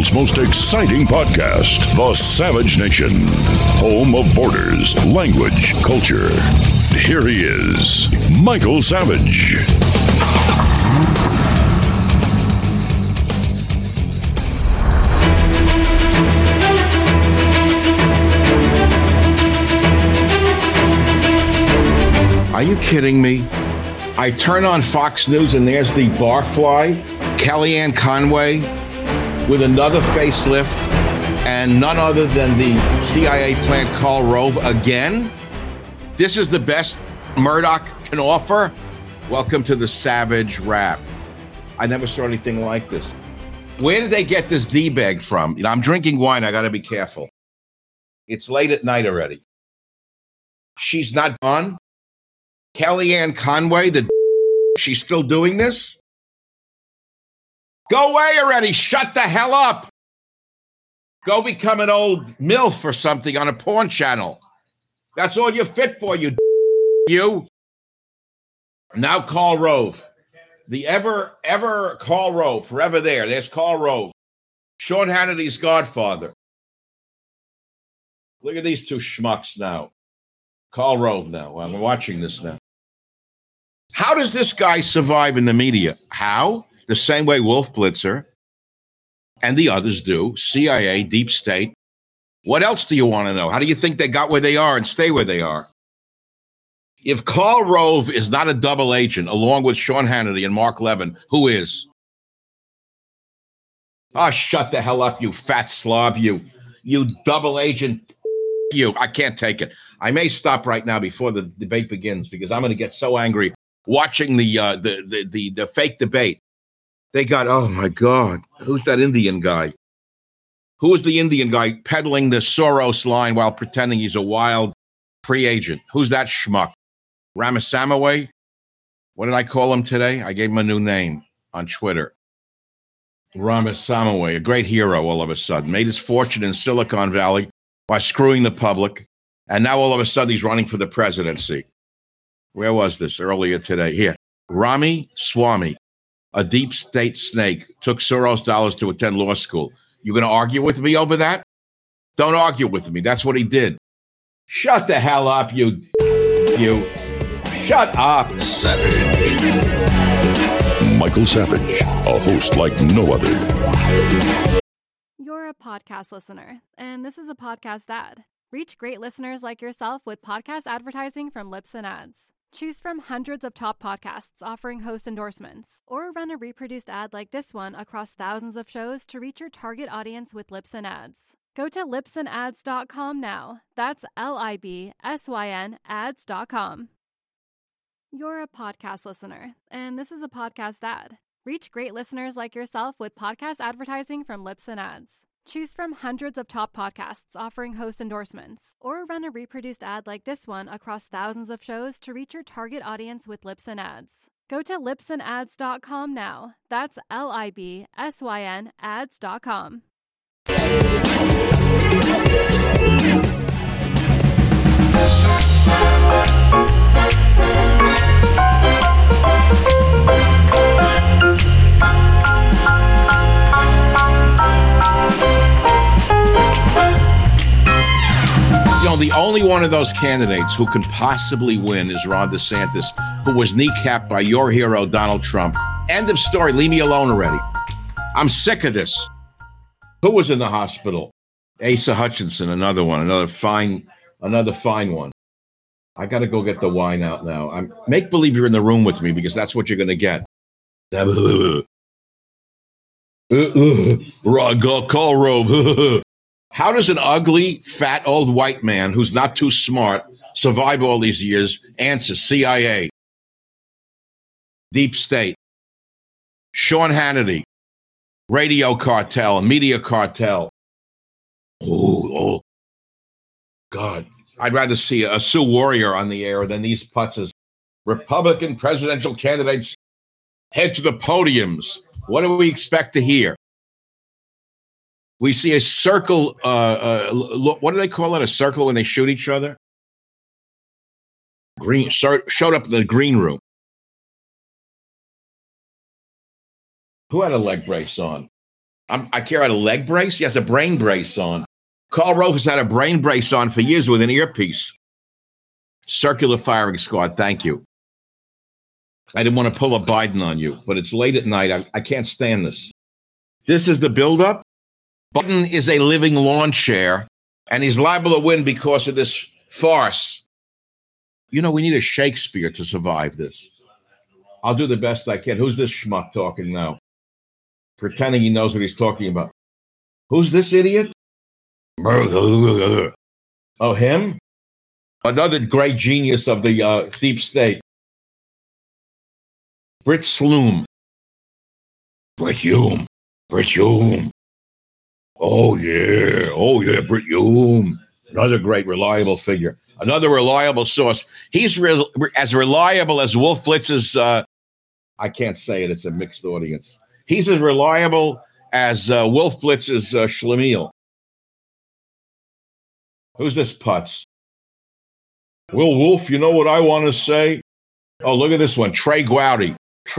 world's most exciting podcast, The Savage Nation, home of borders, language, culture. Here he is, Michael Savage. Are you kidding me? I turn on Fox News and there's the barfly, Kellyanne Conway, with another facelift, and none other than the CIA plant Karl Rove again. This is the best Murdoch can offer. Welcome to the Savage Rap. I never saw anything like this. Where did they get this D-bag from? You know, I'm drinking wine. I got to be careful. It's late at night already. She's not gone. Kellyanne Conway, she's still doing this? Go away already. Shut the hell up. Go become an old MILF or something on a porn channel. That's all you're fit for, you. Now Karl Rove. The ever Karl Rove, forever there. There's Karl Rove. Sean Hannity's godfather. Look at these two schmucks now. Karl Rove now. I'm watching this now. How does this guy survive in the media? How? The same way Wolf Blitzer and the others do. CIA, Deep State. What else do you want to know? How do you think they got where they are and stay where they are? If Karl Rove is not a double agent, along with Sean Hannity and Mark Levin, who is? Oh, shut the hell up, you fat slob, you double agent, you. I can't take it. I may stop right now before the debate begins because I'm going to get so angry watching the fake debate. They got, oh my God, who's that Indian guy? Who is the Indian guy peddling the Soros line while pretending he's a wild free agent? Who's that schmuck? Ramaswamy? What did I call him today? I gave him a new name on Twitter. Ramaswamy, a great hero all of a sudden. Made his fortune in Silicon Valley by screwing the public. And now all of a sudden he's running for the presidency. Where was this earlier today? Here. Ramaswamy, a deep state snake, took Soros dollars to attend law school. You going to argue with me over that? Don't argue with me. That's what he did. Shut the hell up, you. Shut up. Savage. Michael Savage, a host like no other. You're a podcast listener, and this is a podcast ad. Reach great listeners like yourself with podcast advertising from Libsyn Ads. Choose from hundreds of top podcasts offering host endorsements, or run a reproduced ad like this one across thousands of shows to reach your target audience with Libsyn Ads. Go to libsynads.com now. That's LIBSYN ads.com. You're a podcast listener, and this is a podcast ad. Reach great listeners like yourself with podcast advertising from Libsyn Ads. Choose from hundreds of top podcasts offering host endorsements, or run a reproduced ad like this one across thousands of shows to reach your target audience with Libsyn Ads. Go to libsynads.com now. That's LIBSYN ads.com. You know, the only one of those candidates who can possibly win is Ron DeSantis, who was kneecapped by your hero, Donald Trump. End of story. Leave me alone already. I'm sick of this. Who was in the hospital? Asa Hutchinson, another one, another fine one. I got to go get the wine out now. Make believe you're in the room with me because that's what you're going to get. Karl Rove. How does an ugly, fat, old white man who's not too smart survive all these years? Answer: CIA, Deep State, Sean Hannity, radio cartel, media cartel. Oh, God. I'd rather see a Sioux warrior on the air than these putzes. Republican presidential candidates head to the podiums. What do we expect to hear? We see a circle. What do they call it? A circle when they shoot each other? Showed up in the green room. Who had a leg brace on? I care about a leg brace. He has a brain brace on. Karl Rove has had a brain brace on for years with an earpiece. Circular firing squad, thank you. I didn't want to pull a Biden on you, but it's late at night. I can't stand this. This is the buildup. Biden is a living lawn chair, and he's liable to win because of this farce. You know, we need a Shakespeare to survive this. I'll do the best I can. Who's this schmuck talking now? Pretending he knows what he's talking about. Who's this idiot? Oh, him? Another great genius of the deep state. Brit Sloom. Brit Hume. Brit Hume. Oh, yeah, Brit Hume. Another great, reliable figure. Another reliable source. He's as reliable as Wolf Blitz's, I can't say it, it's a mixed audience. He's as reliable as Wolf Blitz's Schlemiel. Who's this putz? Will Wolf, you know what I want to say? Oh, look at this one. Trey Gowdy.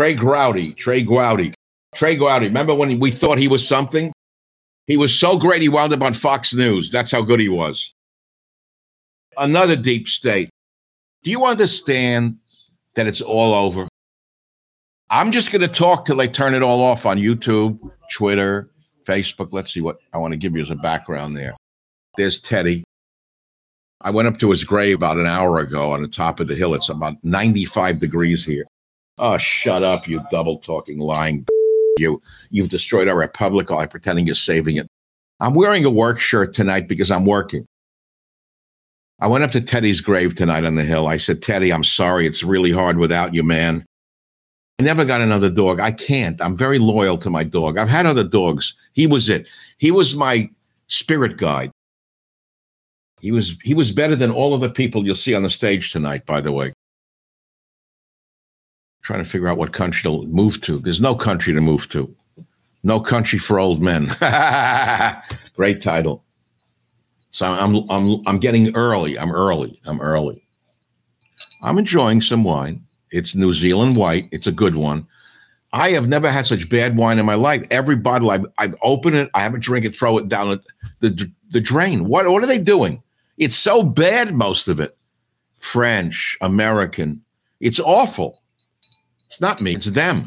Remember when we thought he was something? He was so great he wound up on Fox News. That's how good he was. Another deep state. Do you understand that it's all over? I'm just going to talk till they turn it all off on YouTube, Twitter, Facebook. Let's see what I want to give you as a background there. There's Teddy. I went up to his grave about an hour ago on the top of the hill. It's about 95 degrees here. Oh, shut up, you double-talking, lying You've destroyed our republic while I'm pretending you're saving it. I'm wearing a work shirt tonight because I'm working. I went up to Teddy's grave tonight on the hill. I said, Teddy, I'm sorry. It's really hard without you, man. I never got another dog. I can't. I'm very loyal to my dog. I've had other dogs. He was it. He was my spirit guide. He was better than all of the people you'll see on the stage tonight, by the way. Trying to figure out what country to move to. There's no country to move to. No country for old men. Great title. So I'm getting early. I'm early. I'm enjoying some wine. It's New Zealand white. It's a good one. I have never had such bad wine in my life. Every bottle I've opened it, I have a drink and throw it down the drain. What are they doing? It's so bad, most of it. French, American. It's awful. It's not me, it's them.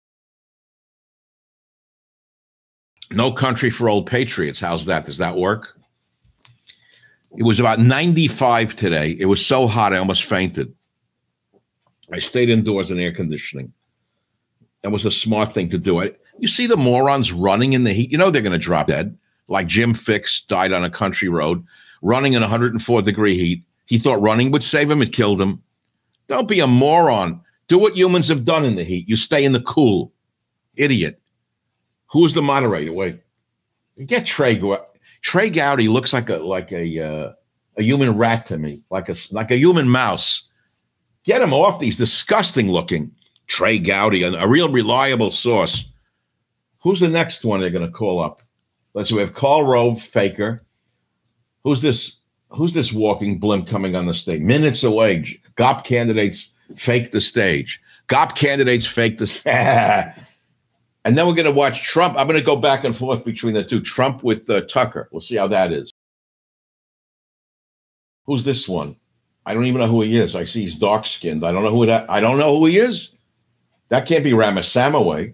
No country for old patriots. How's that? Does that work? It was about 95 today. It was so hot, I almost fainted. I stayed indoors in air conditioning. That was a smart thing to do. You see the morons running in the heat. You know they're going to drop dead. Like Jim Fix died on a country road, running in 104-degree heat. He thought running would save him. It killed him. Don't be a moron. Do what humans have done in the heat. You stay in the cool. Idiot. Who's the moderator? Wait. Get Trey Gowdy. Trey Gowdy looks like a human rat to me, like a human mouse. Get him off. These disgusting looking. Trey Gowdy, a real reliable source. Who's the next one they're going to call up? Let's see. We have Karl Rove, faker. Who's this walking blimp coming on the stage? Minutes away. GOP candidates fake the stage. GOP candidates fake the stage. And then we're going to watch Trump. I'm going to go back and forth between the two. Trump with Tucker. We'll see how that is. Who's this one? I don't even know who he is. I see he's dark-skinned. I don't know who he is. That can't be Ramaswamy.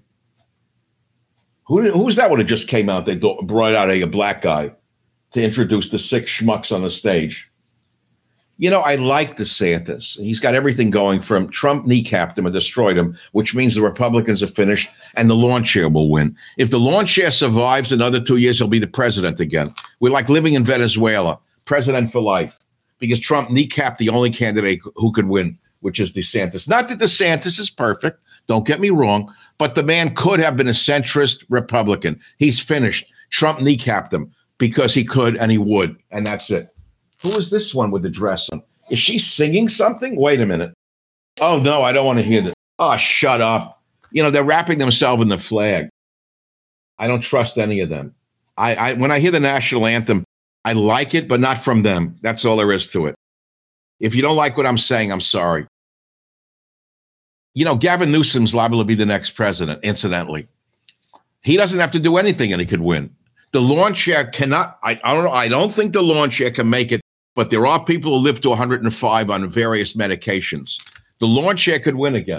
Who's that one that just came out? They brought out a black guy to introduce the 6 schmucks on the stage. You know, I like DeSantis. He's got everything going from Trump kneecapped him and destroyed him, which means the Republicans are finished and the lawn chair will win. If the lawn chair survives another 2 years, he'll be the president again. We're like living in Venezuela, president for life, because Trump kneecapped the only candidate who could win, which is DeSantis. Not that DeSantis is perfect. Don't get me wrong, but the man could have been a centrist Republican. He's finished. Trump kneecapped him because he could and he would, and that's it. Who is this one with the dress on? Is she singing something? Wait a minute. Oh, no, I don't want to hear that. Oh, shut up. You know, they're wrapping themselves in the flag. I don't trust any of them. When I hear the national anthem, I like it, but not from them. That's all there is to it. If you don't like what I'm saying, I'm sorry. You know, Gavin Newsom's liable to be the next president, incidentally. He doesn't have to do anything and he could win. The lawn chair cannot, I don't know, I don't think the lawn chair can make it, but there are people who live to 105 on various medications. The lawn chair could win again.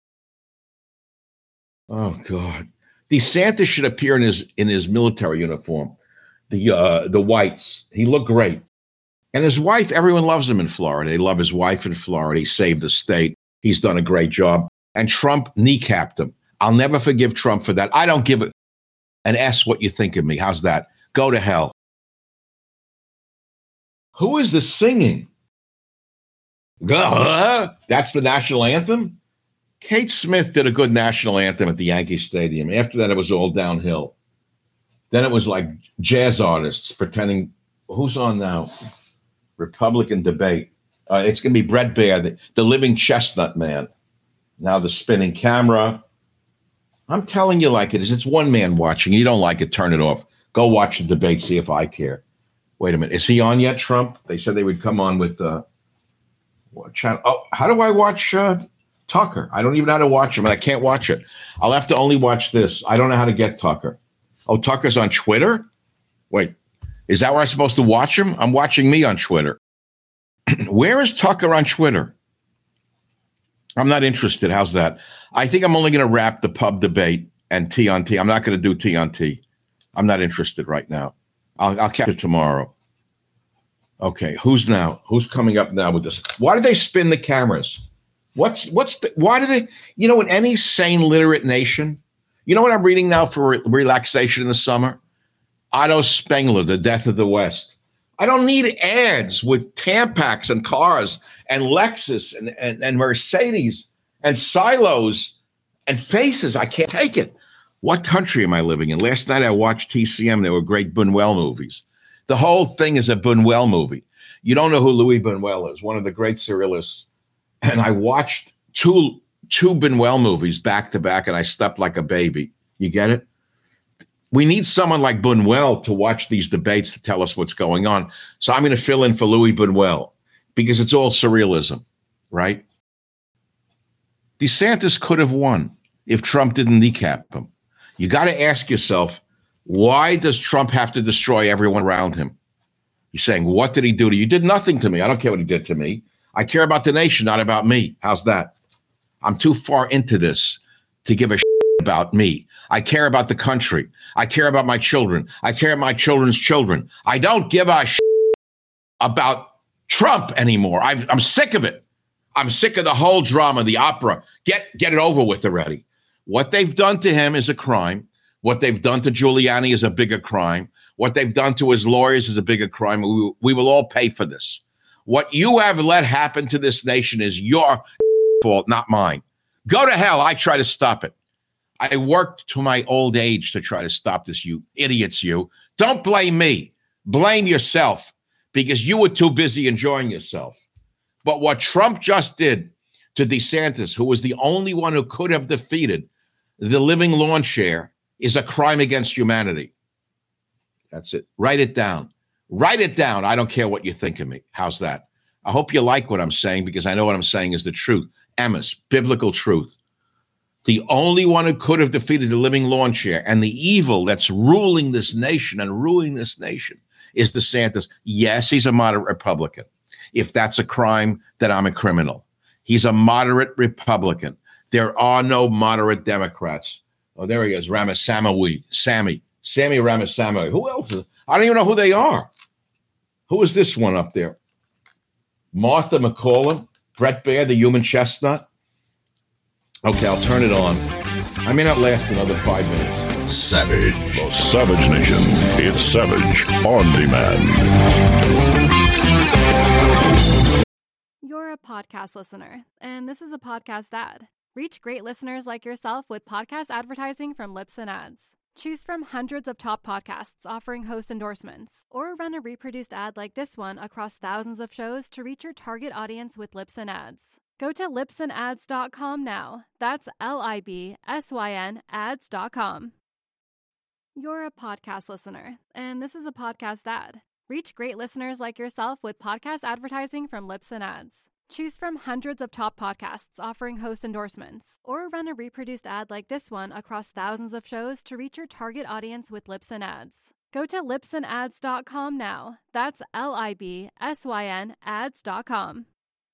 Oh, God. DeSantis should appear in his military uniform, the whites. He looked great. And his wife, everyone loves him in Florida. They love his wife in Florida. He saved the state. He's done a great job. And Trump kneecapped him. I'll never forgive Trump for that. I don't give an S what you think of me. How's that? Go to hell. Who is this singing? That's the national anthem? Kate Smith did a good national anthem at the Yankee Stadium. After that, it was all downhill. Then it was like jazz artists pretending, who's on now? Republican debate. It's going to be Brett Baer, the living chestnut man. Now the spinning camera. I'm telling you like it is. It's one man watching. You don't like it, turn it off. Go watch the debate, see if I care. Wait a minute. Is he on yet, Trump? They said they would come on with what channel? Oh, how do I watch Tucker? I don't even know how to watch him, and I can't watch it. I'll have to only watch this. I don't know how to get Tucker. Oh, Tucker's on Twitter? Wait. Is that where I'm supposed to watch him? I'm watching me on Twitter. Where is Tucker on Twitter? I'm not interested. How's that? I think I'm only going to wrap the pub debate and T on T. I'm not going to do T on T. I'm not interested right now. I'll catch it tomorrow. Okay, who's coming up now with this? Why do they spin the cameras? Why do they, in any sane, literate nation, you know what I'm reading now for relaxation in the summer? Otto Spengler, The Death of the West. I don't need ads with Tampax and cars and Lexus and Mercedes and silos and faces. I can't take it. What country am I living in? Last night I watched TCM. There were great Buñuel movies. The whole thing is a Buñuel movie. You don't know who Louis Buñuel is, one of the great surrealists. And I watched two Buñuel movies back to back, and I slept like a baby. You get it? We need someone like Buñuel to watch these debates to tell us what's going on. So I'm going to fill in for Louis Buñuel because it's all surrealism, right? DeSantis could have won if Trump didn't kneecap him. You got to ask yourself, why does Trump have to destroy everyone around him? You're saying, what did he do to you? He did nothing to me. I don't care what he did to me. I care about the nation, not about me. How's that? I'm too far into this to give a shit about me. I care about the country. I care about my children. I care about my children's children. I don't give a shit about Trump anymore. I'm sick of it. I'm sick of the whole drama, the opera. Get it over with already. What they've done to him is a crime. What they've done to Giuliani is a bigger crime. What they've done to his lawyers is a bigger crime. We will all pay for this. What you have let happen to this nation is your fault, not mine. Go to hell. I try to stop it. I worked to my old age to try to stop this, you idiots, you. Don't blame me. Blame yourself because you were too busy enjoying yourself. But what Trump just did to DeSantis, who was the only one who could have defeated the living lawn chair, is a crime against humanity. That's it. Write it down. Write it down. I don't care what you think of me. How's that? I hope you like what I'm saying because I know what I'm saying is the truth. Emma's biblical truth. The only one who could have defeated the living lawn chair and the evil that's ruling this nation and ruining this nation is DeSantis. Yes, he's a moderate Republican. If that's a crime, then I'm a criminal. He's a moderate Republican. There are no moderate Democrats. Oh, there he is, Sammy Ramaswamy. Who else is? I don't even know who they are. Who is this one up there? Martha McCallum, Brett Baer, the human chestnut. Okay, I'll turn it on. I may not last another 5 minutes. Savage. The Savage Nation. It's Savage on demand. You're a podcast listener, and this is a podcast ad. Reach great listeners like yourself with podcast advertising from Lips and Ads. Choose from hundreds of top podcasts offering host endorsements, or run a reproduced ad like this one across thousands of shows to reach your target audience with Lips and Ads. Go to lipsandads.com now. That's LIBSYN ads.com. You're a podcast listener, and this is a podcast ad. Reach great listeners like yourself with podcast advertising from Lips and Ads. Choose from hundreds of top podcasts offering host endorsements, or run a reproduced ad like this one across thousands of shows to reach your target audience with Libsyn Ads. Go to libsynads.com now. That's LIBSYN ads.com.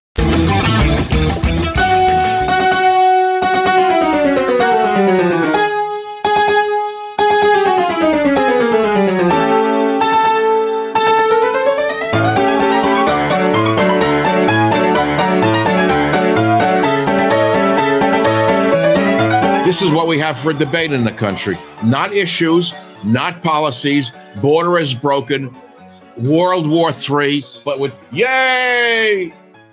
This is what we have for a debate in the country. Not issues, not policies. Border is broken. World War III, but with yay!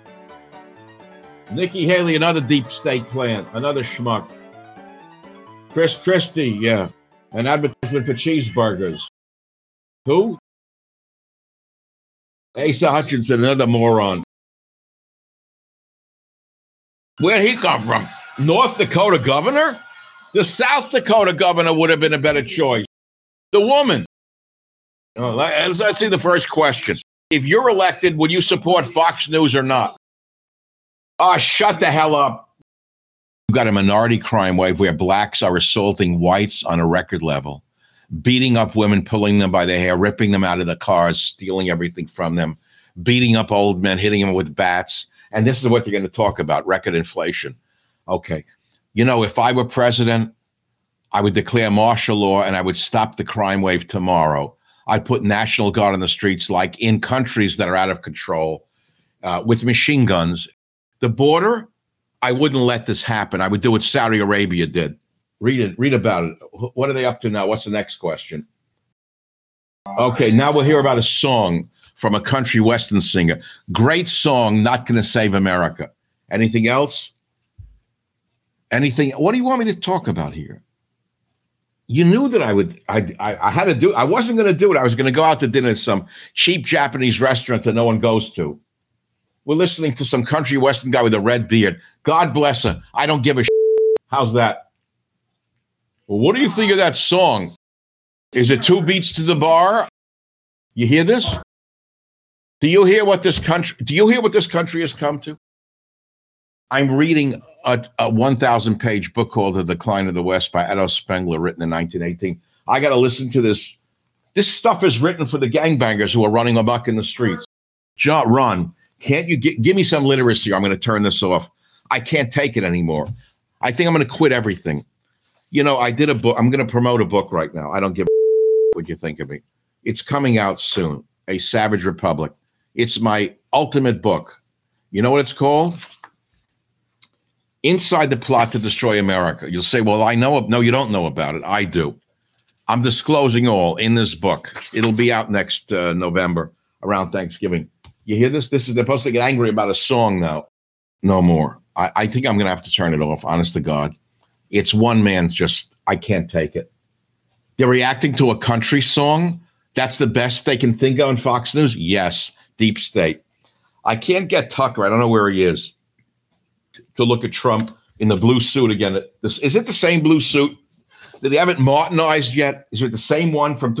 Nikki Haley, another deep state plan, another schmuck. Chris Christie, yeah. An advertisement for cheeseburgers. Who? Asa Hutchinson, another moron. Where'd he come from? North Dakota governor? The South Dakota governor would have been a better choice. The woman. Oh, let's see the first question. If you're elected, would you support Fox News or not? Oh, shut the hell up. You've got a minority crime wave where blacks are assaulting whites on a record level, beating up women, pulling them by the hair, ripping them out of the cars, stealing everything from them, beating up old men, hitting them with bats. And this is what they're going to talk about, record inflation. Okay. You know, if I were president, I would declare martial law and I would stop the crime wave tomorrow. I'd put National Guard on the streets like in countries that are out of control with machine guns. The border, I wouldn't let this happen. I would do what Saudi Arabia did. Read about it. What are they up to now? What's the next question? Okay, now we'll hear about a song from a country western singer. Great song, Not Gonna Save America. Anything else? Anything? What do you want me to talk about here? You knew that I had to do, I wasn't going to do it. I was going to go out to dinner at some cheap Japanese restaurant that no one goes to. We're listening to some country western guy with a red beard. God bless her. I don't give a shit. How's that? Well, what do you think of that song? Is it two beats to the bar? You hear this? Do you hear what this country has come to? I'm reading a 1,000-page book called The Decline of the West by Adolf Spengler, written in 1918. I got to listen to this. This stuff is written for the gangbangers who are running amok in the streets. John, Ron, can't you give me some literacy? I'm going to turn this off. I can't take it anymore. I think I'm going to quit everything. You know, I did a book. I'm going to promote a book right now. I don't give a what you think of me. It's coming out soon, A Savage Republic. It's my ultimate book. You know what it's called? Inside the Plot to Destroy America. You'll say, well, I know. No, you don't know about it. I do. I'm disclosing all in this book. It'll be out next November around Thanksgiving. You hear this? They're supposed to get angry about a song now. No more. I think I'm going to have to turn it off, honest to God. It's one man just, I can't take it. They're reacting to a country song. That's the best they can think of on Fox News? Yes. Deep state. I can't get Tucker. I don't know where he is. To look at Trump in the blue suit again. Is it the same blue suit? Did they have it Martinized yet? Is it the same one from?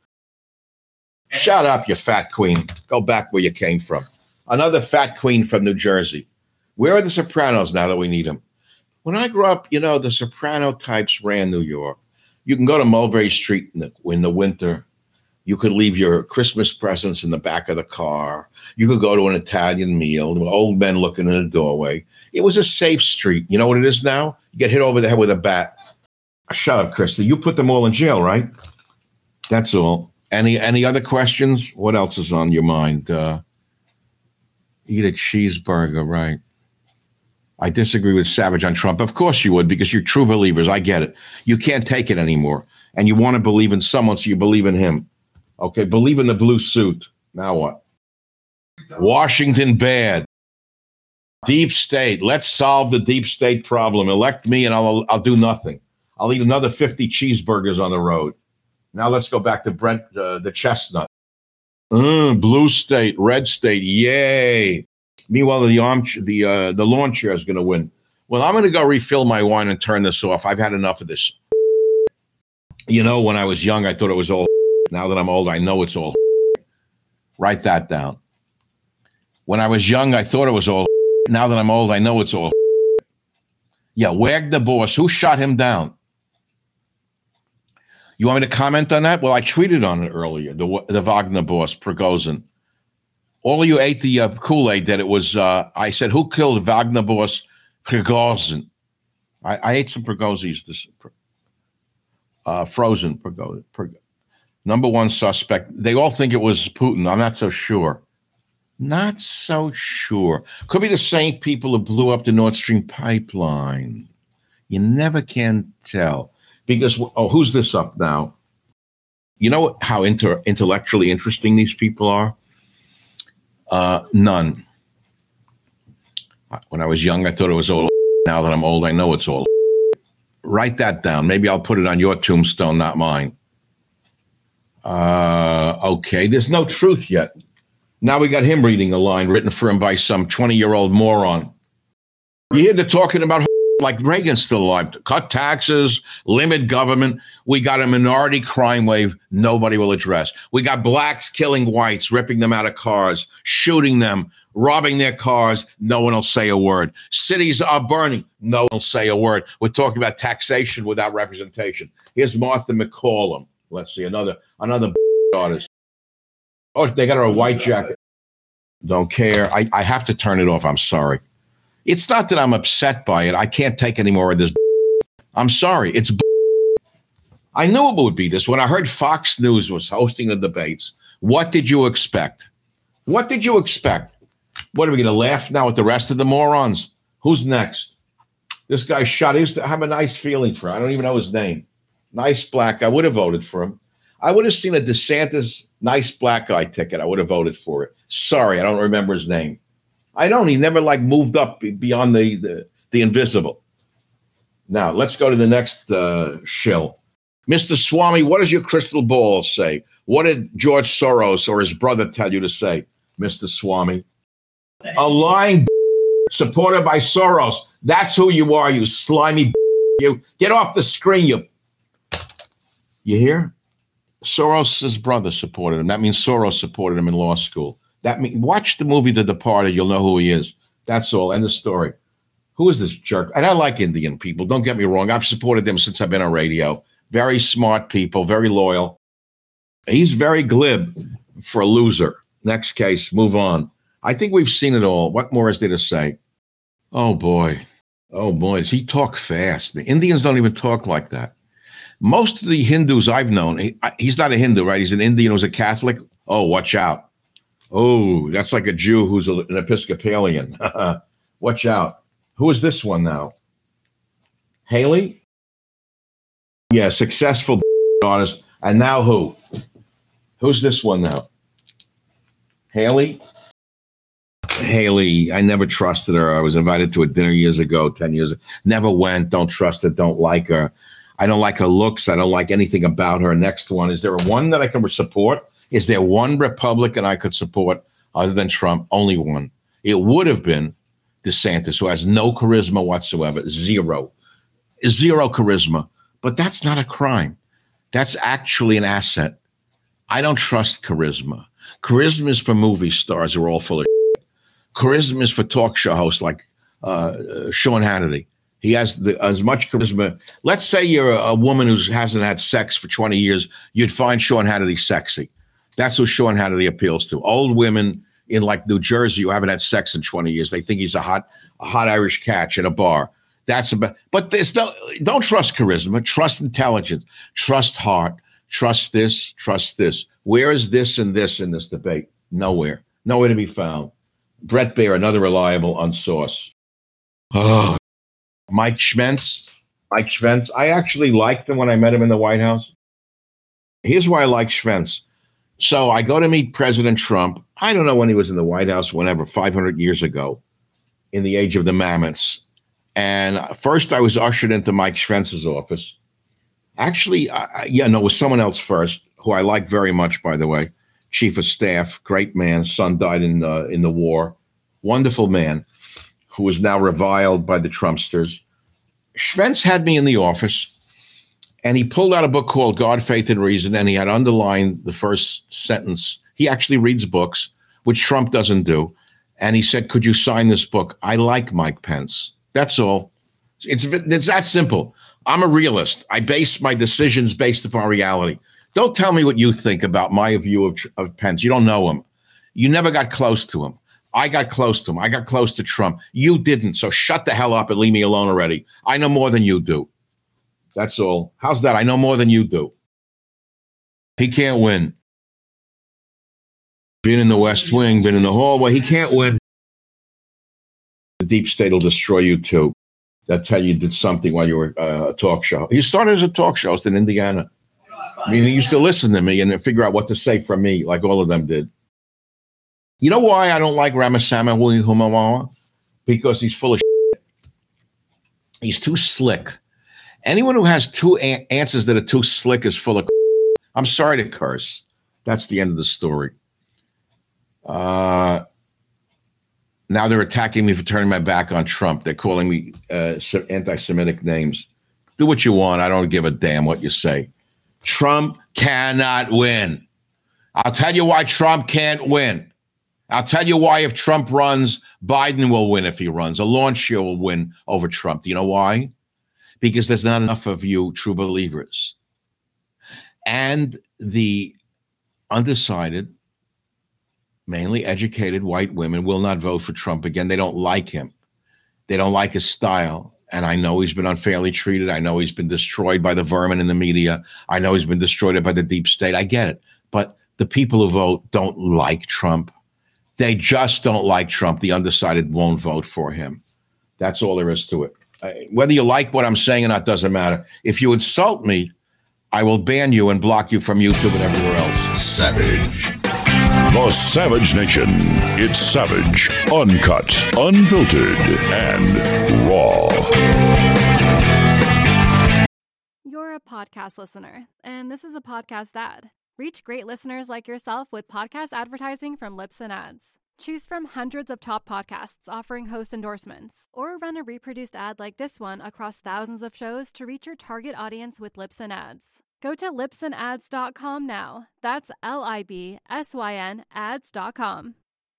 Shut up, you fat queen. Go back where you came from. Another fat queen from New Jersey. Where are the Sopranos now that we need them? When I grew up, you know, the Soprano types ran New York. You can go to Mulberry Street in the winter. You could leave your Christmas presents in the back of the car. You could go to an Italian meal. Old men looking in the doorway. It was a safe street. You know what it is now? You get hit over the head with a bat. Shut up, Krista. You put them all in jail, right? That's all. Any other questions? What else is on your mind? Eat a cheeseburger, right? I disagree with Savage on Trump. Of course you would, because you're true believers. I get it. You can't take it anymore. And you want to believe in someone, so you believe in him. Okay, believe in the blue suit. Now what? Washington bad. Deep state. Let's solve the deep state problem. Elect me and I'll do nothing. I'll eat another 50 cheeseburgers on the road. Now let's go back to Brent the chestnut. Blue state, red state, yay. Meanwhile, the lawn chair is going to win. Well, I'm going to go refill my wine and turn this off. I've had enough of this. You know, when I was young, I thought it was all. Now that I'm old, I know it's all. Write that down. When I was young, I thought it was all. Now that I'm old, I know it's all. Yeah, Wagner boss. Who shot him down? You want me to comment on that? Well, I tweeted on it earlier. The Wagner boss, Prigozhin. All of you ate the Kool-Aid that it was. I said, who killed Wagner boss Prigozhin? I ate some Prigozhins. This frozen Prigozhin. Number one suspect. They all think it was Putin. I'm not so sure. Not so sure. Could be the same people who blew up the Nord Stream pipeline. You never can tell. Because, who's this up now? You know how intellectually interesting these people are? None. When I was young, I thought it was all. Now that I'm old, I know it's all. Write that down. Maybe I'll put it on your tombstone, not mine. Okay, there's no truth yet. Now we got him reading a line written for him by some 20-year-old moron. You hear they're talking about like Reagan's still alive. Cut taxes, limit government. We got a minority crime wave nobody will address. We got blacks killing whites, ripping them out of cars, shooting them, robbing their cars. No one will say a word. Cities are burning. No one will say a word. We're talking about taxation without representation. Here's Martha McCallum. Let's see, another artist. Oh, they got her a white jacket. Don't care. I have to turn it off. I'm sorry. It's not that I'm upset by it. I can't take any more of this. I'm sorry. It's. I knew it would be this. When I heard Fox News was hosting the debates, what did you expect? What did you expect? What are we going to laugh now at the rest of the morons? Who's next? This guy shot. I used to have a nice feeling for him. I don't even know his name. Nice black guy. I would have voted for him. I would have seen a DeSantis nice black guy ticket. I would have voted for it. Sorry, I don't remember his name. I don't. He never moved up beyond the invisible. Now, let's go to the next shill. Mr. Swami, what does your crystal ball say? What did George Soros or his brother tell you to say, Mr. Swami? A lying supported by Soros. That's who you are, you slimy you. Get off the screen, You hear? Soros' brother supported him. That means Soros supported him in law school. That means watch the movie The Departed. You'll know who he is. That's all. End of story. Who is this jerk? And I like Indian people. Don't get me wrong. I've supported them since I've been on radio. Very smart people. Very loyal. He's very glib for a loser. Next case. Move on. I think we've seen it all. What more is there to say? Oh, boy. Oh, boy. Does he talk fast? The Indians don't even talk like that. Most of the Hindus I've known, he's not a Hindu, right? He's an Indian who's a Catholic. Oh, watch out. Oh, that's like a Jew who's an Episcopalian. Watch out. Who is this one now? Haley? Yeah, successful artist. And now who? Who's this one now? Haley? Haley, I never trusted her. I was invited to a dinner years ago, 10 years ago. Never went. Don't trust her. Don't like her. I don't like her looks. I don't like anything about her. Next one. Is there one that I can support? Is there one Republican I could support other than Trump? Only one. It would have been DeSantis, who has no charisma whatsoever. Zero charisma. But that's not a crime. That's actually an asset. I don't trust charisma. Charisma is for movie stars who are all full of shit. Charisma is for talk show hosts like Sean Hannity. He has as much charisma. Let's say you're a woman who hasn't had sex for 20 years. You'd find Sean Hannity sexy. That's who Sean Hannity appeals to. Old women in like New Jersey who haven't had sex in 20 years. They think he's a hot Irish catch in a bar. But there's don't trust charisma. Trust intelligence. Trust heart. Trust this. Trust this. Where is this and this in this debate? Nowhere. Nowhere to be found. Brett Baer, another reliable on source. Oh. Mike Schmentz. I actually liked him when I met him in the White House. Here's why I like Schmentz. So I go to meet President Trump. I don't know when he was in the White House, whenever, 500 years ago, in the age of the mammoths. And first I was ushered into Mike Schmentz's office. Actually, it was someone else first, who I like very much, by the way. Chief of Staff, great man. Son died in the war. Wonderful man, who was now reviled by the Trumpsters. Schmentz had me in the office, and he pulled out a book called God, Faith, and Reason, and he had underlined the first sentence. He actually reads books, which Trump doesn't do. And he said, could you sign this book? I like Mike Pence. That's all. It's that simple. I'm a realist. I base my decisions based upon reality. Don't tell me what you think about my view of Pence. You don't know him. You never got close to him. I got close to him. I got close to Trump. You didn't. So shut the hell up and leave me alone already. I know more than you do. That's all. How's that? I know more than you do. He can't win. Been in the West Wing, been in the hallway. He can't win. The deep state will destroy you too. That's how you did something while you were a talk show. You started as a talk show host in Indiana. I mean, you used to listen to me and then figure out what to say from me, like all of them did. You know why I don't like Ramaswamy Humawawa? Because he's full of shit. He's too slick. Anyone who has two answers that are too slick is full of. I'm sorry to curse. That's the end of the story. Now they're attacking me for turning my back on Trump. They're calling me anti-Semitic names. Do what you want. I don't give a damn what you say. Trump cannot win. I'll tell you why Trump can't win. I'll tell you why if Trump runs, Biden will win if he runs. A launch year will win over Trump. Do you know why? Because there's not enough of you true believers. And the undecided, mainly educated white women will not vote for Trump again. They don't like him. They don't like his style. And I know he's been unfairly treated. I know he's been destroyed by the vermin in the media. I know he's been destroyed by the deep state. I get it. But the people who vote don't like Trump. They just don't like Trump. The undecided won't vote for him. That's all there is to it. Whether you like what I'm saying or not doesn't matter. If you insult me, I will ban you and block you from YouTube and everywhere else. Savage. The Savage Nation. It's savage, uncut, unfiltered, and raw. You're a podcast listener, and this is a podcast ad. Reach great listeners like yourself with podcast advertising from Lips and Ads. Choose from hundreds of top podcasts offering host endorsements, or run a reproduced ad like this one across thousands of shows to reach your target audience with Lips and Ads. Go to lipsandads.com now. That's LIBSYN ads.com.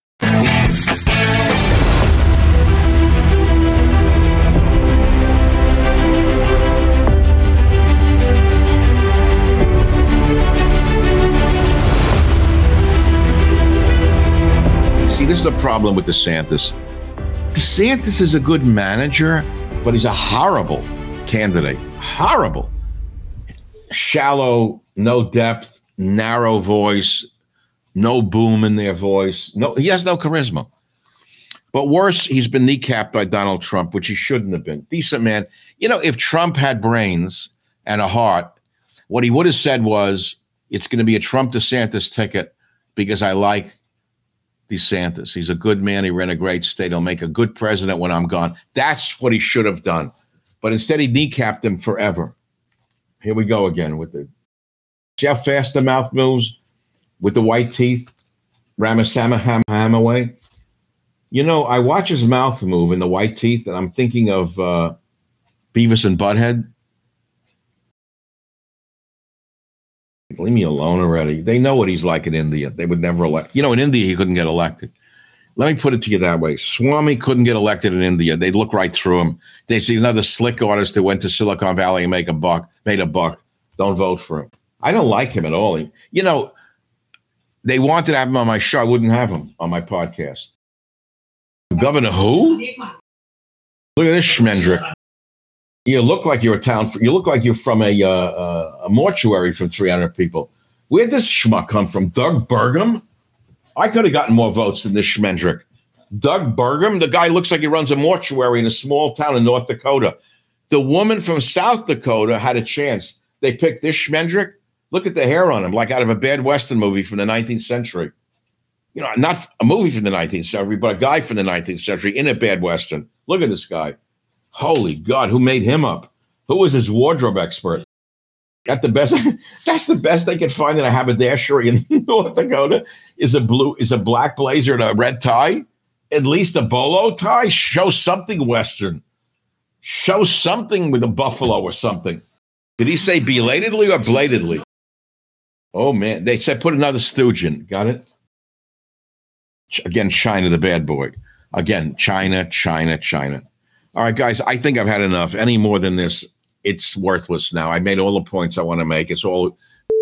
See, this is a problem with DeSantis. DeSantis is a good manager, but he's a horrible candidate. Horrible. Shallow, no depth, narrow voice, no boom in their voice. No, he has no charisma. But worse, he's been kneecapped by Donald Trump, which he shouldn't have been. Decent man. You know, if Trump had brains and a heart, what he would have said was, it's going to be a Trump-DeSantis ticket because I like DeSantis. He's a good man. He ran a great state. He'll make a good president when I'm gone. That's what he should have done. But instead, he kneecapped him forever. Here we go again with the. See how fast the mouth moves with the white teeth? Ramaswamy Hamaway. You know, I watch his mouth move in the white teeth, and I'm thinking of Beavis and Butthead. Leave me alone already. They know what he's like in India. They would never elect. You know, in India, he couldn't get elected. Let me put it to you that way. Swami couldn't get elected in India. They'd look right through him. They see another slick artist that went to Silicon Valley and made a buck. Don't vote for him. I don't like him at all. You know, they wanted to have him on my show. I wouldn't have him on my podcast. Governor who? Look at this schmendrick. You look like you're you look like you're from a mortuary from 300 people. Where'd this schmuck come from? Doug Burgum? I could have gotten more votes than this schmendrick. Doug Burgum, the guy looks like he runs a mortuary in a small town in North Dakota. The woman from South Dakota had a chance. They picked this schmendrick. Look at the hair on him, like out of a bad Western movie from the 19th century. You know, not a movie from the 19th century, but a guy from the 19th century in a bad Western. Look at this guy. Holy God, who made him up? Who was his wardrobe expert? That's the best. That's the best they could find in a haberdashery in North Dakota is a black blazer and a red tie. At least a bolo tie. Show something Western. Show something with a buffalo or something. Did he say belatedly or blatedly? Oh man, they said put another stooge in. Got it? Again, China, the bad boy. Again, China. All right, guys, I think I've had enough. Any more than this, it's worthless now. I made all the points I want to make. It's all.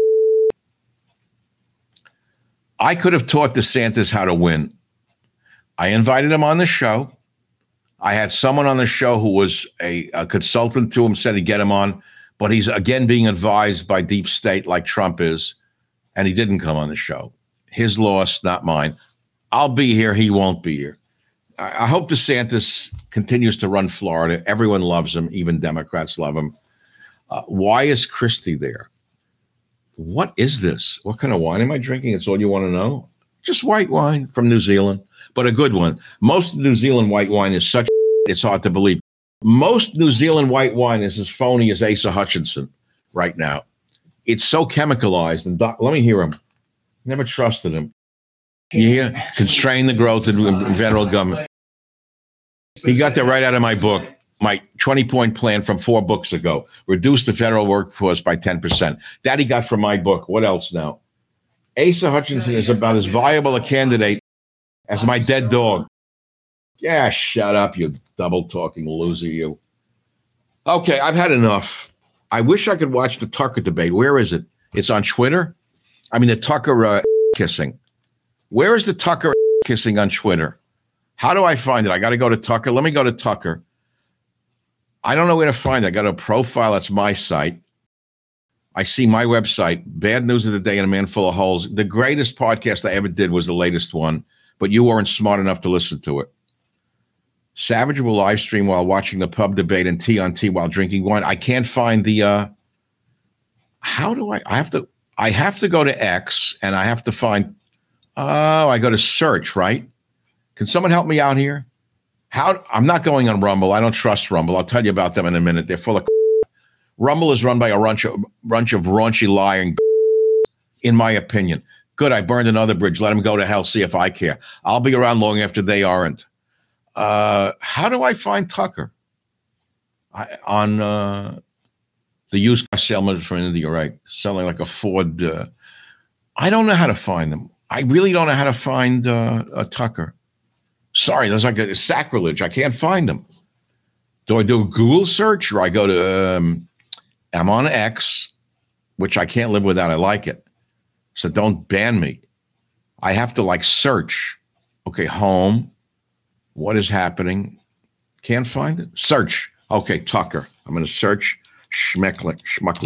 I could have taught DeSantis how to win. I invited him on the show. I had someone on the show who was a consultant to him, said he'd get him on, but he's again being advised by deep state like Trump is, and he didn't come on the show. His loss, not mine. I'll be here. He won't be here. I hope DeSantis continues to run Florida. Everyone loves him. Even Democrats love him. Why is Christie there? What is this? What kind of wine am I drinking? It's all you want to know? Just white wine from New Zealand, but a good one. Most New Zealand white wine is such it's hard to believe. Most New Zealand white wine is as phony as Asa Hutchinson right now. It's so chemicalized. And let me hear him. Never trusted him. You hear? Constrain the growth of the federal government. He got that right out of my book, my 20-point plan from 4 books ago. Reduce the federal workforce by 10%. That he got from my book. What else now? Asa Hutchinson is about as viable a candidate as my dead dog. Yeah, shut up, you double-talking loser, you. Okay, I've had enough. I wish I could watch the Tucker debate. Where is it? It's on Twitter? I mean, the Tucker kissing. Where is the Tucker kissing on Twitter? How do I find it? I got to go to Tucker. Let me go to Tucker. I don't know where to find it. I got a profile. That's my site. I see my website, Bad News of the Day and a Man Full of Holes. The greatest podcast I ever did was the latest one, but you weren't smart enough to listen to it. Savage will live stream while watching the pub debate and tea on tea while drinking wine. I can't find the, how do I have to go to X and I have to find, I go to search, right? Can someone help me out here? I'm not going on Rumble. I don't trust Rumble. I'll tell you about them in a minute. They're full of Rumble is run by a bunch of raunchy lying, in my opinion. Good, I burned another bridge. Let them go to hell, see if I care. I'll be around long after they aren't. How do I find Tucker? On the used car salesman for India, right? Selling like a Ford. I don't know how to find them. I really don't know how to find Tucker. Sorry, that's like a sacrilege. I can't find them. Do I do a Google search or I go to, I'm on X, which I can't live without. I like it. So don't ban me. I have to search. Okay, home. What is happening? Can't find it. Search. Okay, Tucker. I'm going to search Schmuckler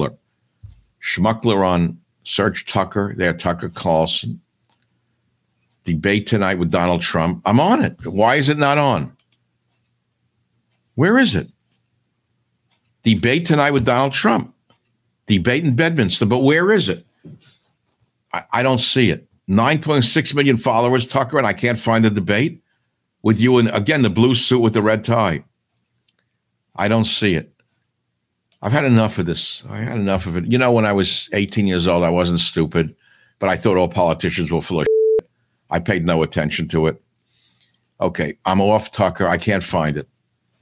on search Tucker. There, Tucker Carlson. Debate tonight with Donald Trump. I'm on it. Why is it not on? Where is it? Debate tonight with Donald Trump. Debate in Bedminster. But where is it? I don't see it. 9.6 million followers, Tucker, and I can't find the debate with you. And again, the blue suit with the red tie. I don't see it. I've had enough of this. I had enough of it. You know, when I was 18 years old, I wasn't stupid, but I thought all politicians were full of shit. I paid no attention to it. Okay, I'm off Tucker. I can't find it.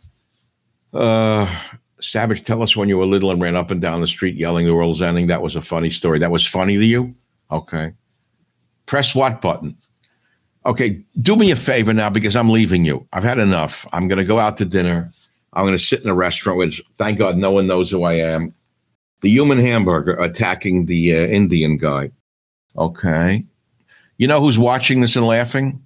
Savage, tell us when you were little and ran up and down the street yelling the world's ending. That was a funny story. That was funny to you? Okay. Press what button? Okay, do me a favor now because I'm leaving you. I've had enough. I'm going to go out to dinner. I'm going to sit in a restaurant, which thank God no one knows who I am. The human hamburger attacking the Indian guy. Okay. You know who's watching this and laughing?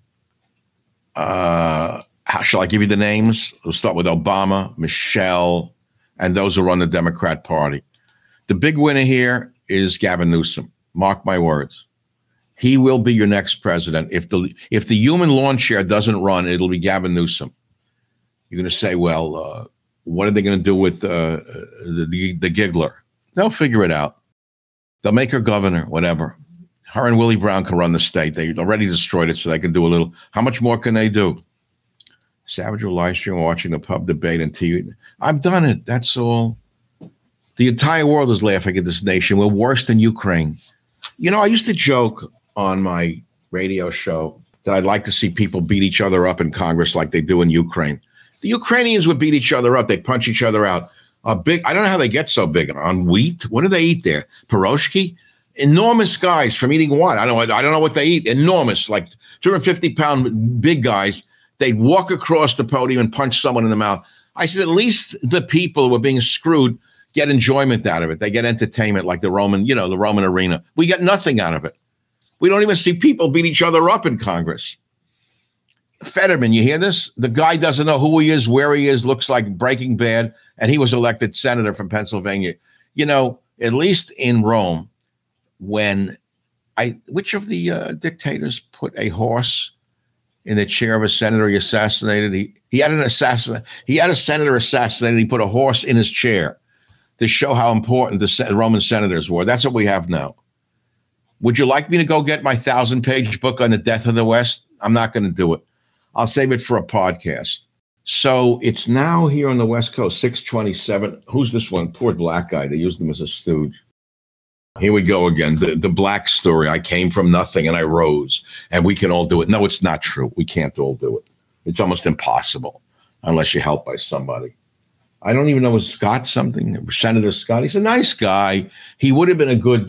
How shall I give you the names? We'll start with Obama, Michelle, and those who run the Democrat Party. The big winner here is Gavin Newsom. Mark my words. He will be your next president. If the human lawn chair doesn't run, it'll be Gavin Newsom. You're going to say, well, what are they going to do with the giggler? They'll figure it out. They'll make her governor, whatever. Her and Willie Brown can run the state. They already destroyed it, so they can do a little. How much more can they do? Savage will live stream watching the pub debate and TV. I've done it. That's all. The entire world is laughing at this nation. We're worse than Ukraine. You know, I used to joke on my radio show that I'd like to see people beat each other up in Congress like they do in Ukraine. The Ukrainians would beat each other up. They punch each other out. I don't know how they get so big. On wheat? What do they eat there? Piroshki? Enormous guys from eating what? I don't know what they eat. Enormous, like 250-pound big guys. They'd walk across the podium and punch someone in the mouth. I said, at least the people who are being screwed get enjoyment out of it. They get entertainment like the Roman arena. We get nothing out of it. We don't even see people beat each other up in Congress. Fetterman, you hear this? The guy doesn't know who he is, where he is, looks like Breaking Bad, and he was elected senator from Pennsylvania. At least in Rome, which of the dictators put a horse in the chair of a senator he assassinated? He had a senator assassinated. He put a horse in his chair to show how important the Roman senators were. That's what we have now. Would you like me to go get my 1,000-page book on the death of the West? I'm not going to do it. I'll save it for a podcast. So it's now here on the West Coast, 6:27. Who's this one? Poor black guy. They used him as a stooge. Here we go again. The black story. I came from nothing and I rose, and we can all do it. No, it's not true. We can't all do it. It's almost impossible unless you're helped by somebody. I don't even know, was Scott something? Senator Scott. He's a nice guy. He would have been a good,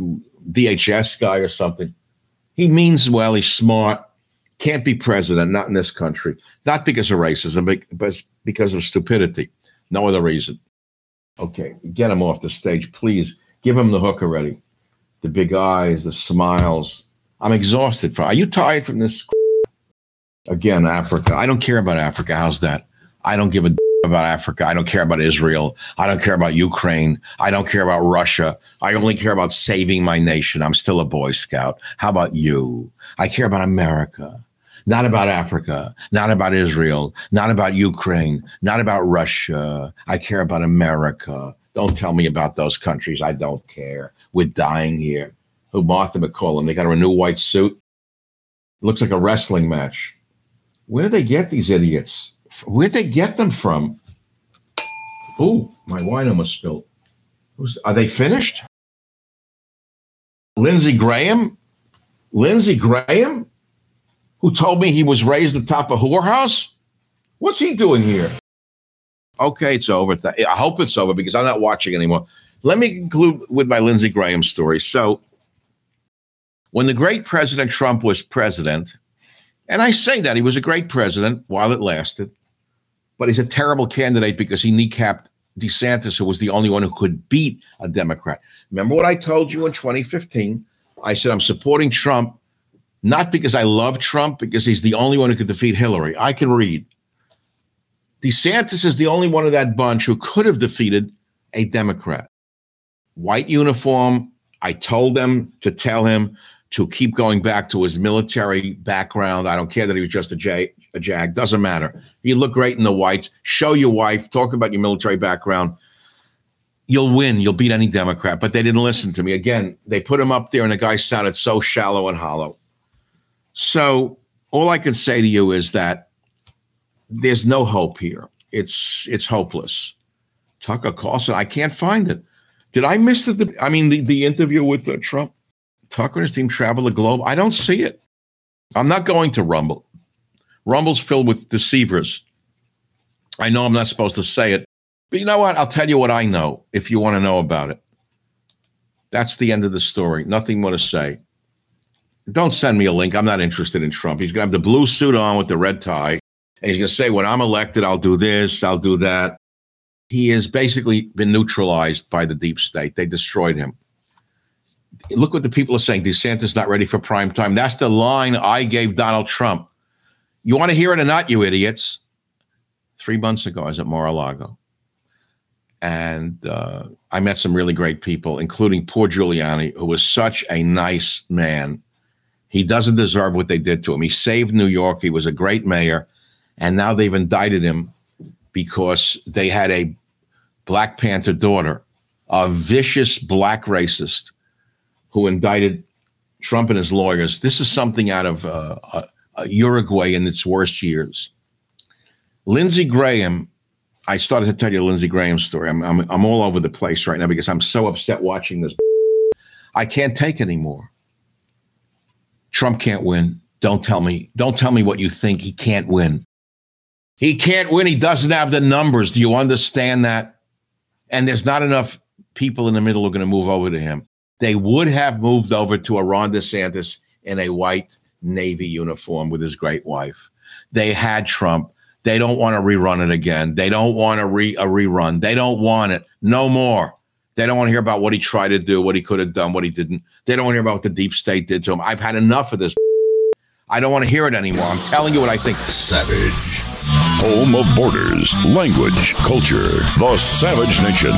DHS guy or something. He means well. He's smart. Can't be president, not in this country. Not because of racism, but because of stupidity. No other reason. Okay, get him off the stage, please. Give him the hook already. The big eyes, the smiles. I'm exhausted. Are you tired from this? Again, Africa. I don't care about Africa. How's that? I don't give a about Africa. I don't care about Israel. I don't care about Ukraine. I don't care about Russia. I only care about saving my nation. I'm still a Boy Scout. How about you? I care about America, not about Africa, not about Israel, not about Ukraine, not about Russia. I care about America. Don't tell me about those countries. I don't care. We're dying here. Who, Martha McCollum? They got her a new white suit. It looks like a wrestling match. Where do they get these idiots? Where'd they get them from? Ooh, my wine almost spilled. Are they finished? Lindsey Graham? Lindsey Graham? Who told me he was raised atop a whorehouse? What's he doing here? Okay, it's over. I hope it's over because I'm not watching anymore. Let me conclude with my Lindsey Graham story. So, when the great President Trump was president, and I say that he was a great president while it lasted, but he's a terrible candidate because he kneecapped DeSantis, who was the only one who could beat a Democrat. Remember what I told you in 2015? I said I'm supporting Trump, not because I love Trump, because he's the only one who could defeat Hillary. I can read. DeSantis is the only one of that bunch who could have defeated a Democrat. White uniform. I told them to tell him to keep going back to his military background. I don't care that he was just a jag. Doesn't matter. You look great in the whites. Show your wife. Talk about your military background. You'll win. You'll beat any Democrat. But they didn't listen to me. Again, they put him up there, and the guy sounded so shallow and hollow. So all I can say to you is that there's no hope here. It's hopeless. Tucker Carlson, I can't find it. Did I miss the interview with Trump? Tucker and his team travel the globe. I don't see it. I'm not going to Rumble. Rumble's filled with deceivers. I know I'm not supposed to say it, but you know what? I'll tell you what I know if you want to know about it. That's the end of the story. Nothing more to say. Don't send me a link. I'm not interested in Trump. He's going to have the blue suit on with the red tie, and he's going to say, when I'm elected, I'll do this, I'll do that. He has basically been neutralized by the deep state. They destroyed him. Look what the people are saying. DeSantis not ready for prime time. That's the line I gave Donald Trump. You want to hear it or not, you idiots? 3 months ago, I was at Mar-a-Lago. And I met some really great people, including poor Giuliani, who was such a nice man. He doesn't deserve what they did to him. He saved New York. He was a great mayor. And now they've indicted him because they had a Black Panther daughter, a vicious black racist, who indicted Trump and his lawyers. This is something out of Uruguay in its worst years. Lindsey Graham, I started to tell you a Lindsey Graham story. I'm all over the place right now because I'm so upset watching this. I can't take it anymore. Trump can't win. Don't tell me what you think. He can't win. He can't win. He doesn't have the numbers. Do you understand that? And there's not enough people in the middle who are going to move over to him. they would have moved over to a Ron DeSantis in a white Navy uniform with his great wife. They had Trump. They don't want to rerun it again. They don't want a rerun. They don't want it. No more. They don't want to hear about what he tried to do, what he could have done, what he didn't. They don't want to hear about what the deep state did to him. I've had enough of this. I don't want to hear it anymore. I'm telling you what I think. Savage. Home of borders, language, culture. The Savage Nation.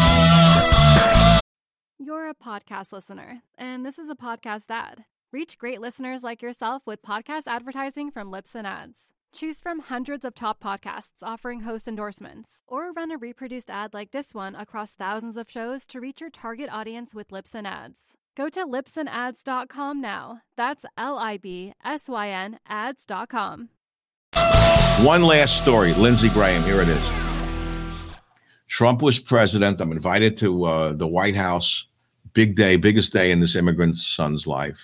You're a podcast listener, and this is a podcast ad. Reach great listeners like yourself with podcast advertising from Libsyn Ads. Choose from hundreds of top podcasts offering host endorsements, or run a reproduced ad like this one across thousands of shows to reach your target audience with Libsyn Ads. Go to libsynads.com now. That's LIBSYN ads.com. One last story. Lindsey Graham, here it is. Trump was president. I'm invited to the White House. Big day, biggest day in this immigrant son's life.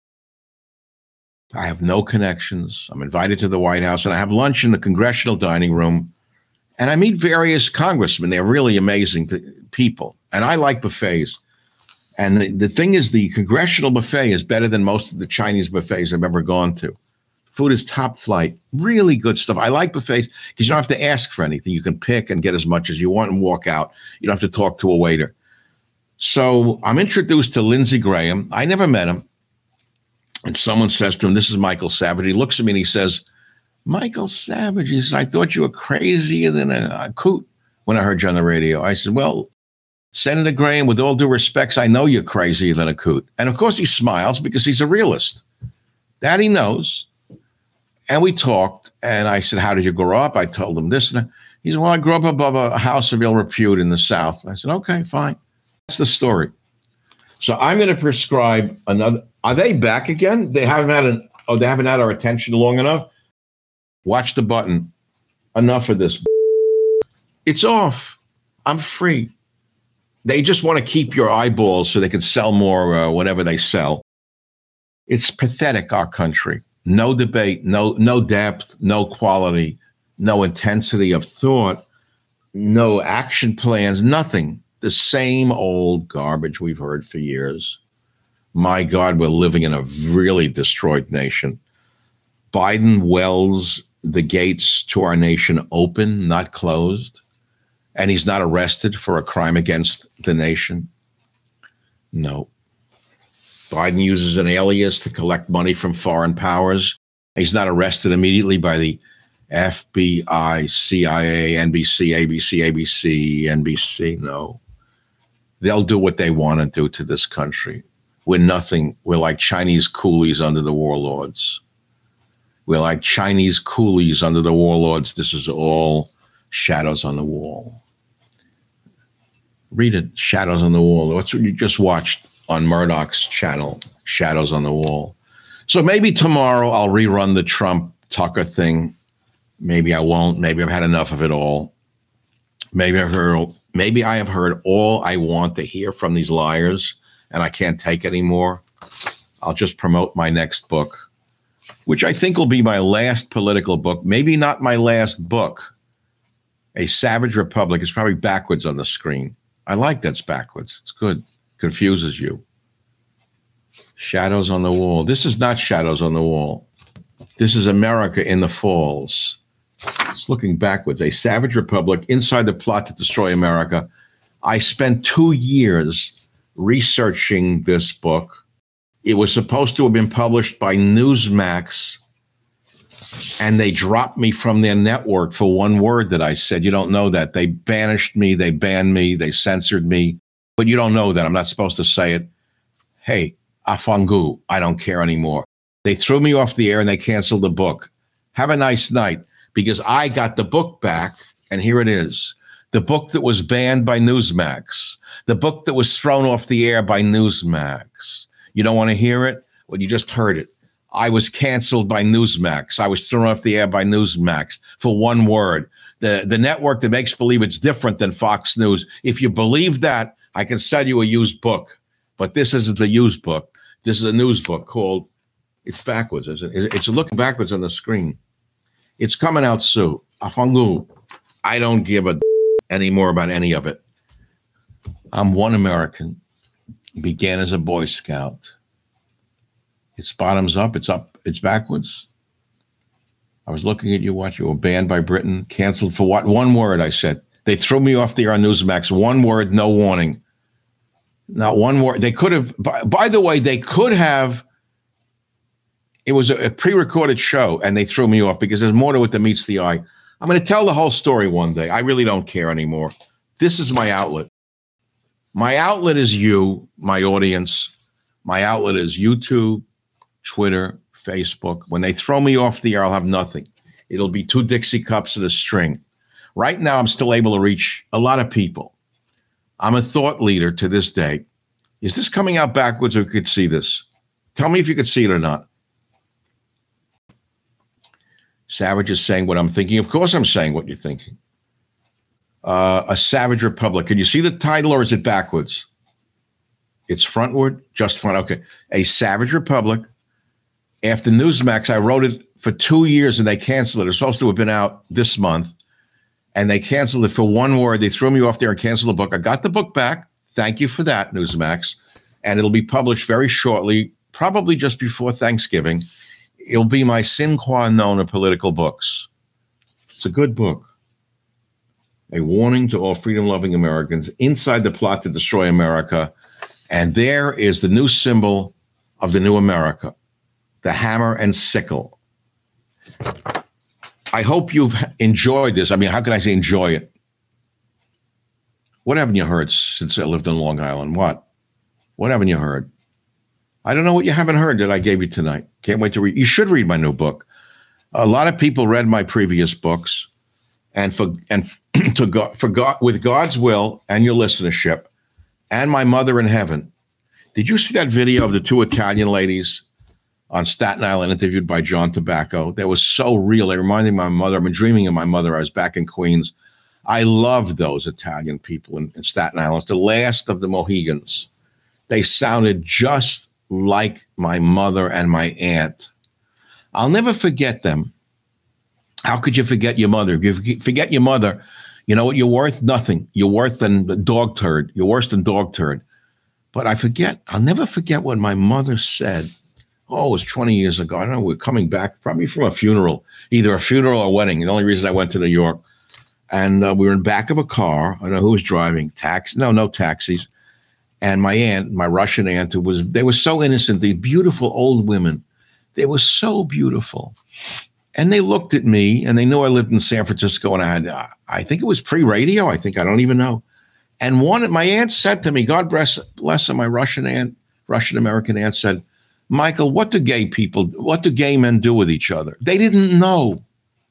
I have no connections. I'm invited to the White House, and I have lunch in the congressional dining room, and I meet various congressmen. They're really amazing people, and I like buffets. And the thing is, the congressional buffet is better than most of the Chinese buffets I've ever gone to. Food is top flight, really good stuff. I like buffets because you don't have to ask for anything. You can pick and get as much as you want and walk out. You don't have to talk to a waiter. So I'm introduced to Lindsey Graham. I never met him. And someone says to him, this is Michael Savage. He looks at me and he says, Michael Savage. He says, I thought you were crazier than a coot when I heard you on the radio. I said, well, Senator Graham, with all due respects, I know you're crazier than a coot. And of course he smiles because he's a realist. That he knows. And we talked, and I said, how did you grow up? I told him this. And he said, well, I grew up above a house of ill repute in the South. I said, okay, fine. That's the story. So I'm going to prescribe another. Are they back again? They haven't had our attention long enough. Watch the button. Enough of this. It's off. I'm free. They just want to keep your eyeballs so they can sell more whatever they sell. It's pathetic, our country. No debate, no depth, no quality, no intensity of thought, no action plans, nothing. The same old garbage we've heard for years. My God, we're living in a really destroyed nation. Biden welds the gates to our nation open, not closed, and he's not arrested for a crime against the nation. No. Biden uses an alias to collect money from foreign powers. He's not arrested immediately by the FBI, CIA, NBC, ABC, NBC. No. They'll do what they want to do to this country. We're nothing. We're like Chinese coolies under the warlords. We're like Chinese coolies under the warlords. This is all shadows on the wall. Read it, Shadows on the Wall. That's what you just watched on Murdoch's channel, Shadows on the Wall. So maybe tomorrow I'll rerun the Trump Tucker thing. Maybe I won't. Maybe I've had enough of it all. Maybe I have heard all I want to hear from these liars, and I can't take anymore. I'll just promote my next book, which I think will be my last political book. Maybe not my last book. A Savage Republic is probably backwards on the screen. I like that's backwards. It's good. Confuses you. Shadows on the Wall. This is not Shadows on the Wall. This is America in the Falls. It's looking backwards. A Savage Republic inside the plot to destroy America. I spent 2 years researching this book. It was supposed to have been published by Newsmax, and they dropped me from their network for one word that I said. You don't know that. They banished me. They banned me. They censored me. But you don't know that. I'm not supposed to say it. Hey, afangu, I don't care anymore. They threw me off the air and they canceled the book. Have a nice night, because I got the book back, and here it is. The book that was banned by Newsmax. The book that was thrown off the air by Newsmax. You don't want to hear it? Well, you just heard it. I was canceled by Newsmax. I was thrown off the air by Newsmax for one word. The network that makes believe it's different than Fox News. If you believe that, I can sell you a used book. But this isn't the used book. This is a news book called, it's backwards, isn't it? It's looking backwards on the screen. It's coming out soon. Afangu. I don't give a anymore about any of it. I'm one American. Began as a Boy Scout. It's bottoms up, it's backwards. I was looking at you, you were banned by Britain, canceled for what? One word, I said. They threw me off the air on Newsmax. One word, no warning. Not one word. They could have, by the way, they could have, it was a pre-recorded show, and they threw me off because there's more to it than meets the eye. I'm going to tell the whole story one day. I really don't care anymore. This is my outlet. My outlet is you, my audience. My outlet is YouTube, Twitter, Facebook. When they throw me off the air, I'll have nothing. It'll be 2 Dixie cups and a string. Right now, I'm still able to reach a lot of people. I'm a thought leader to this day. Is this coming out backwards, or you could see this? Tell me if you could see it or not. Savage is saying what I'm thinking. Of course I'm saying what you're thinking. A Savage Republic. Can you see the title, or is it backwards? It's frontward, just front. Okay. A Savage Republic. After Newsmax, I wrote it for 2 years and they canceled it. It was supposed to have been out this month. And they canceled it for one word. They threw me off there and canceled the book. I got the book back. Thank you for that, Newsmax. And it'll be published very shortly, probably just before Thanksgiving. It'll be my sine qua non of political books. It's a good book. A warning to all freedom-loving Americans inside the plot to destroy America. And there is the new symbol of the new America, the hammer and sickle. I hope you've enjoyed this. I mean, how can I say enjoy it? What haven't you heard since I lived in Long Island? What? What haven't you heard? I don't know what you haven't heard that I gave you tonight. Can't wait to read. You should read my new book. A lot of people read my previous books, and with God's will and your listenership, and my mother in heaven. Did you see that video of the 2 Italian ladies on Staten Island interviewed by John Tobacco? That was so real. They reminded me of my mother. I've been dreaming of my mother. I was back in Queens. I love those Italian people in Staten Island. It's the last of the Mohegans. They sounded just like my mother and my aunt. I'll never forget them. How could you forget your mother? If you forget your mother, you know what you're worth? Nothing. You're worse than the dog turd. You're worse than dog turd. But I'll never forget what my mother said. Oh, it was 20 years ago. I don't know. We're coming back probably from a funeral, either a funeral or a wedding. The only reason I went to New York. And we were in the back of a car. I don't know who was driving. No taxis. And my aunt, my Russian aunt, they were so innocent. The beautiful old women. They were so beautiful. And they looked at me, and they knew I lived in San Francisco, and I think it was pre-radio. I don't even know. And my aunt said to me, God bless her, my Russian-American aunt said, Michael, what do gay men do with each other? They didn't know.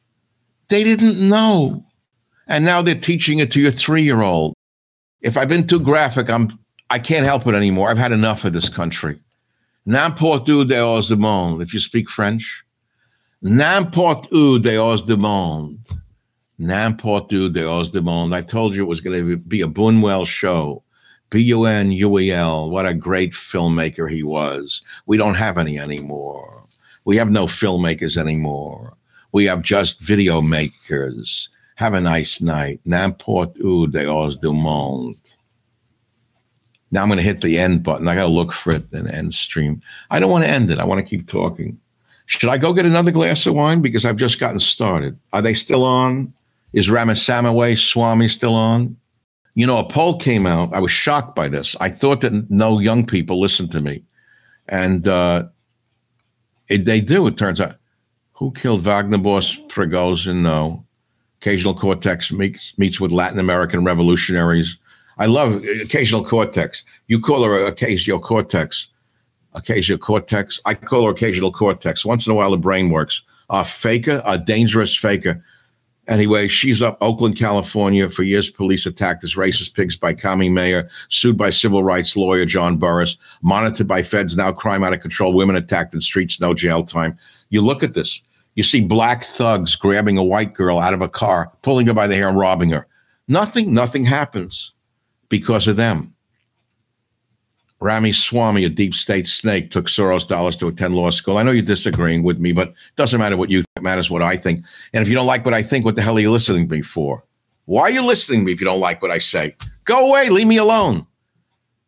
And now they're teaching it to your 3-year-old. If I've been too graphic, I can't help it anymore. I've had enough of this country. N'importe où dehors du monde, if you speak French. N'importe où dehors du monde. N'importe où dehors du monde. I told you it was going to be a Buñuel show. Buñuel, what a great filmmaker he was. We don't have any anymore. We have no filmmakers anymore. We have just video makers. Have a nice night. N'importe où dehors du monde. Now I'm going to hit the end button. I got to look for it and end stream. I don't want to end it. I want to keep talking. Should I go get another glass of wine? Because I've just gotten started. Are they still on? Is Ramaswamy Swamy still on? You know, a poll came out. I was shocked by this. I thought that no young people listened to me. And they do, it turns out. Who killed Wagner boss Prigozhin? No. Occasional Cortex meets with Latin American revolutionaries. I love Occasional Cortex. You call her Occasional Cortex. Occasional Cortex. I call her Occasional Cortex. Once in a while, the brain works. A faker, a dangerous faker. Anyway, she's up Oakland, California. For years, police attacked as racist pigs by commie mayor, sued by civil rights lawyer John Burris, monitored by feds, now crime out of control, women attacked in streets, no jail time. You look at this. You see black thugs grabbing a white girl out of a car, pulling her by the hair and robbing her. Nothing happens because of them. Ramaswamy, a deep state snake, took Soros dollars to attend law school. I know you're disagreeing with me, but it doesn't matter what you think. It matters what I think. And if you don't like what I think, what the hell are you listening to me for? Why are you listening to me if you don't like what I say? Go away. Leave me alone.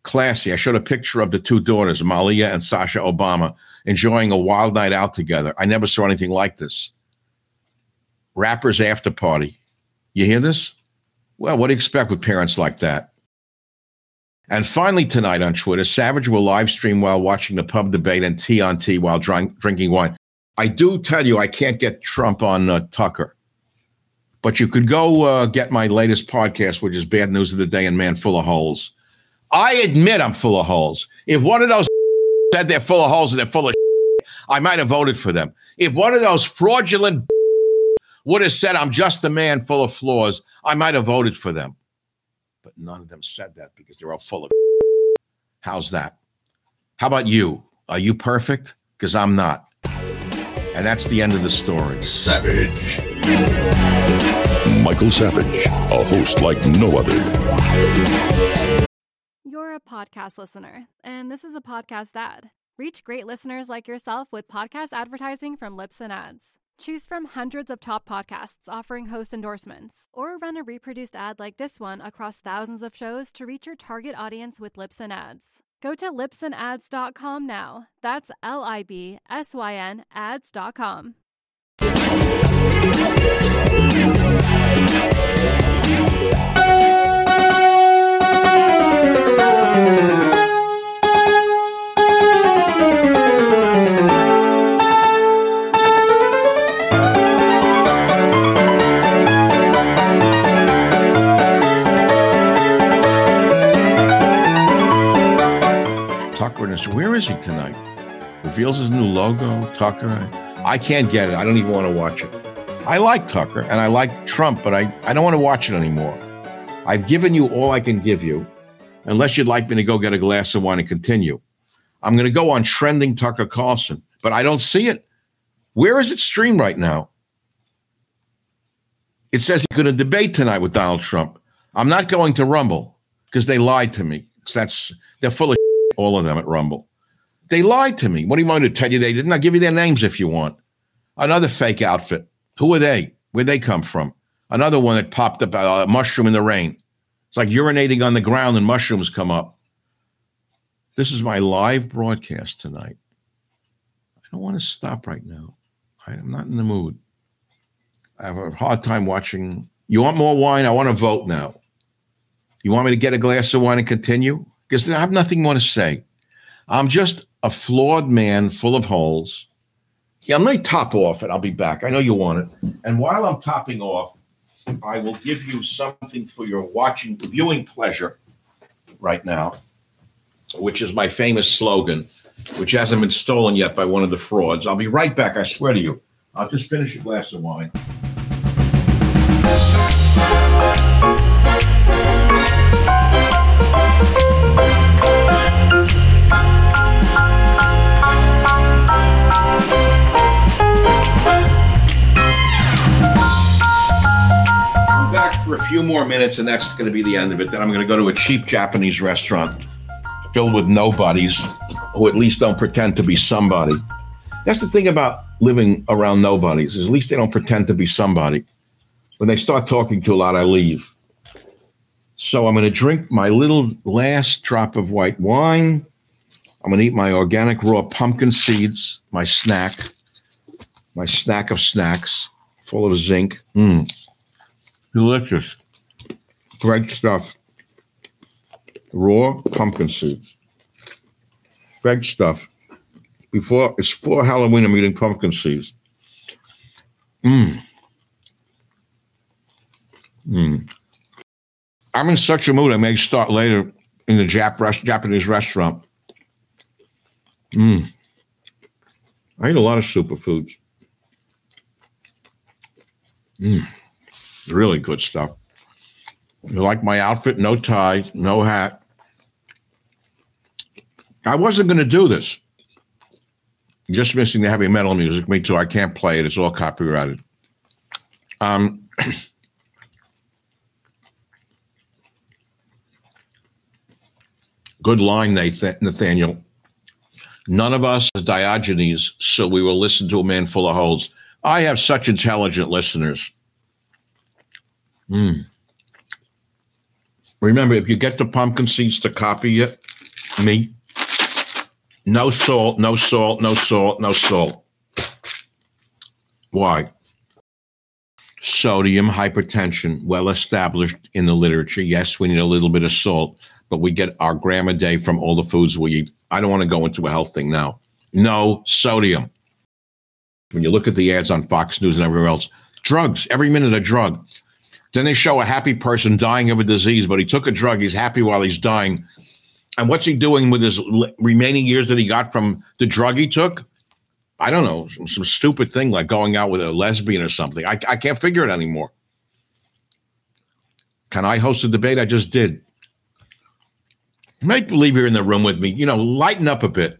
classy. I showed a picture of the two daughters, Malia and Sasha Obama, enjoying a wild night out together. I never saw anything like this. Rappers after party. You hear this? Well, what do you expect with parents like that? And finally tonight on Twitter, Savage will live stream while watching the pub debate and tea on tea while drinking wine. I do tell you I can't get Trump on Tucker. But you could go get my latest podcast, which is Bad News of the Day and Man Full of Holes. I admit I'm full of holes. If one of those said they're full of holes and they're full of I might have voted for them. If one of those fraudulent would have said I'm just a man full of flaws, I might have voted for them. But none of them said that because they're all full of How's that? How about you? Are you perfect? Because I'm not. And that's the end of the story. Savage. Michael Savage, a host like no other. You're a podcast listener, and this is a podcast ad. Reach great listeners like yourself with podcast advertising from Libsyn Ads. Choose from hundreds of top podcasts offering host endorsements, or run a reproduced ad like this one across thousands of shows to reach your target audience with Libsyn Ads. Go to libsynads.com now. That's LIBSYN ads.com. Where is he tonight? Reveals his new logo, Tucker. I can't get it. I don't even want to watch it. I like Tucker and I like Trump, but I don't want to watch it anymore. I've given you all I can give you, unless you'd like me to go get a glass of wine and continue. I'm going to go on trending Tucker Carlson, but I don't see it. Where is it streamed right now? It says he's going to debate tonight with Donald Trump. I'm not going to Rumble because they lied to me. They're full of all of them at Rumble. They lied to me. What do you want me to tell you? They didn't. I'll give you their names if you want. Another fake outfit. Who are they? Where'd they come from? Another one that popped up, a mushroom in the rain. It's like urinating on the ground and mushrooms come up. This is my live broadcast tonight. I don't want to stop right now. I'm not in the mood. I have a hard time watching. You want more wine? I want to vote now. You want me to get a glass of wine and continue? Because I have nothing more to say. I'm just a flawed man full of holes. Yeah, I'm going to top off and I'll be back. I know you want it. And while I'm topping off, I will give you something for your viewing pleasure right now, which is my famous slogan, which hasn't been stolen yet by one of the frauds. I'll be right back, I swear to you. I'll just finish a glass of wine. For a few more minutes, and that's going to be the end of it. Then I'm going to go to a cheap Japanese restaurant filled with nobodies who at least don't pretend to be somebody. That's the thing about living around nobodies, is at least they don't pretend to be somebody. When they start talking too loud, I leave. So I'm going to drink my little last drop of white wine. I'm going to eat my organic raw pumpkin seeds, my snack of snacks, full of zinc. Delicious. Great stuff. Raw pumpkin seeds. Great stuff. Before Halloween, I'm eating pumpkin seeds. I'm in such a mood, I may start later in the Japanese restaurant. I eat a lot of superfoods. Really good stuff. You like my outfit? No tie, no hat. I wasn't going to do this. Just missing the heavy metal music. Me too. I can't play it. It's all copyrighted. Good line, Nathaniel. None of us is Diogenes, so we will listen to a man full of holes. I have such intelligent listeners. Remember, if you get the pumpkin seeds to copy it, Me? No salt, no salt, no salt, no salt. Why? Sodium, hypertension, well established in the literature. Yes, we need a little bit of salt, but we get our gram a day from all the foods we eat. I don't want to go into a health thing now. No sodium. When you look at the ads on Fox News and everywhere else, drugs, every minute a drug. Then they show a happy person dying of a disease, but he took a drug. He's happy while he's dying. And what's he doing with his remaining years that he got from the drug he took? I don't know, some stupid thing like going out with a lesbian or something. I can't figure it anymore. Can I host a debate? I just did. Make believe you're in the room with me. Lighten up a bit.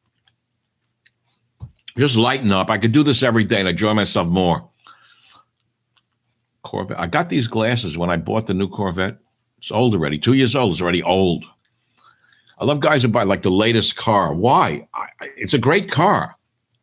Just lighten up. I could do this every day and enjoy myself more. Corvette. I got these glasses when I bought the new Corvette. It's old already. 2 years old. It's already old. I love guys who buy like the latest car. Why? It's a great car.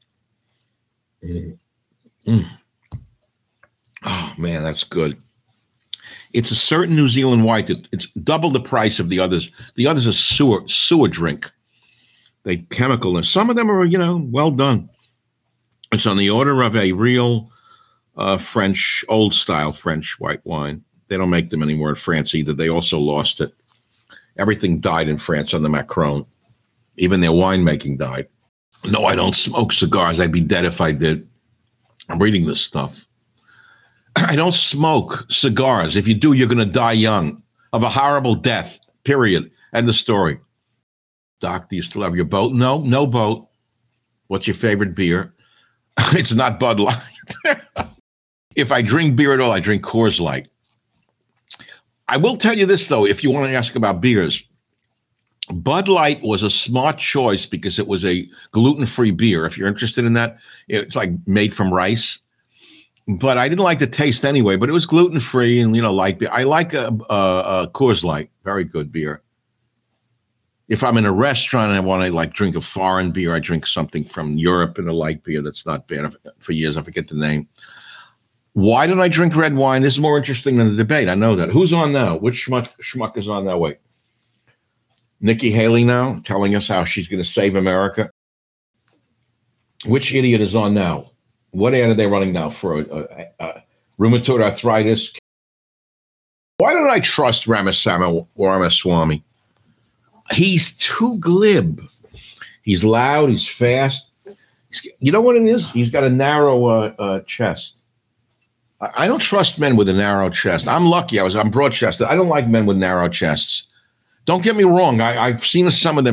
Oh, man, that's good. It's a certain New Zealand white. It's double the price of the others. The others are sewer drink. They chemical. And some of them are, well done. It's on the order of a real French, old-style French white wine. They don't make them anymore in France either. They also lost it. Everything died in France under Macron. Even their winemaking died. No, I don't smoke cigars. I'd be dead if I did. I'm reading this stuff. I don't smoke cigars. If you do, you're going to die young of a horrible death, period. End the story. Doc, do you still have your boat? No boat. What's your favorite beer? It's not Bud Light. If I drink beer at all, I drink Coors Light. I will tell you this, though, if you want to ask about beers. Bud Light was a smart choice because it was a gluten-free beer. If you're interested in that, it's like made from rice. But I didn't like the taste anyway, but it was gluten-free and, light beer. I like a Coors Light. Very good beer. If I'm in a restaurant and I want to drink a foreign beer, I drink something from Europe and a light beer that's not bad for years. I forget the name. Why don't I drink red wine? This is more interesting than the debate. I know that. Who's on now? Which schmuck is on now? Wait. Nikki Haley now telling us how she's going to save America. Which idiot is on now? What ad are they running now for rheumatoid arthritis? Why don't I trust Ramaswamy? He's too glib. He's loud. He's fast. You know what it is? He's got a narrow chest. I don't trust men with a narrow chest. I'm lucky. I'm broad-chested. I don't like men with narrow chests. Don't get me wrong. I've seen some of them.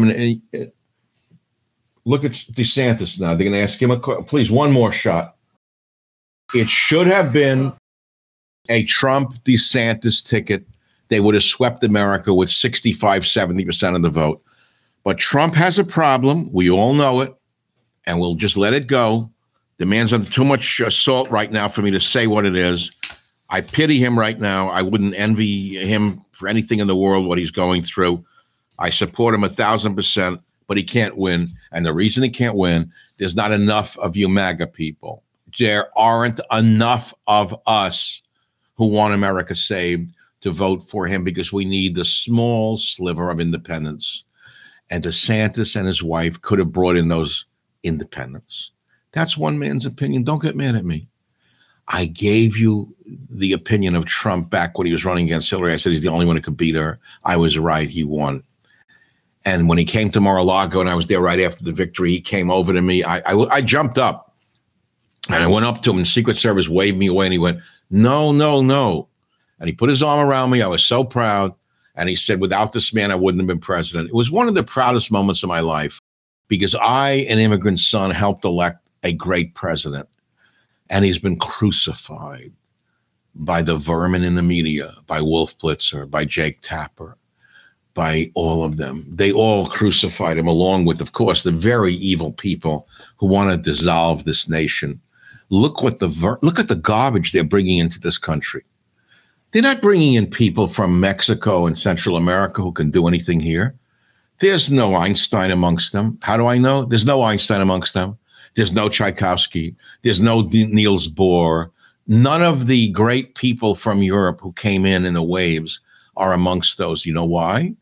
Look at DeSantis now. They're going to ask him, please, one more shot. It should have been a Trump-DeSantis ticket. They would have swept America with 65, 70% of the vote. But Trump has a problem. We all know it. And we'll just let it go. The man's under too much salt right now for me to say what it is. I pity him right now. I wouldn't envy him for anything in the world, what he's going through. I support him 1,000%, but he can't win. And the reason he can't win, there's not enough of you MAGA people. There aren't enough of us who want America saved to vote for him because we need the small sliver of independence. And DeSantis and his wife could have brought in those independents. That's one man's opinion. Don't get mad at me. I gave you the opinion of Trump back when he was running against Hillary. I said he's the only one who could beat her. I was right. He won. And when he came to Mar-a-Lago and I was there right after the victory, he came over to me. I jumped up and I went up to him and Secret Service waved me away and he went, no. And he put his arm around me. I was so proud. And he said, without this man, I wouldn't have been president. It was one of the proudest moments of my life because I, an immigrant son, helped elect a great president. And he's been crucified by the vermin in the media, by Wolf Blitzer, by Jake Tapper, by all of them. They all crucified him along with, of course, the very evil people who want to dissolve this nation. Look at the garbage they're bringing into this country. They're not bringing in people from Mexico and Central America who can do anything here. There's no Einstein amongst them. How do I know? There's no Einstein amongst them. There's no Tchaikovsky. There's no Niels Bohr. None of the great people from Europe who came in the waves are amongst those. You know why?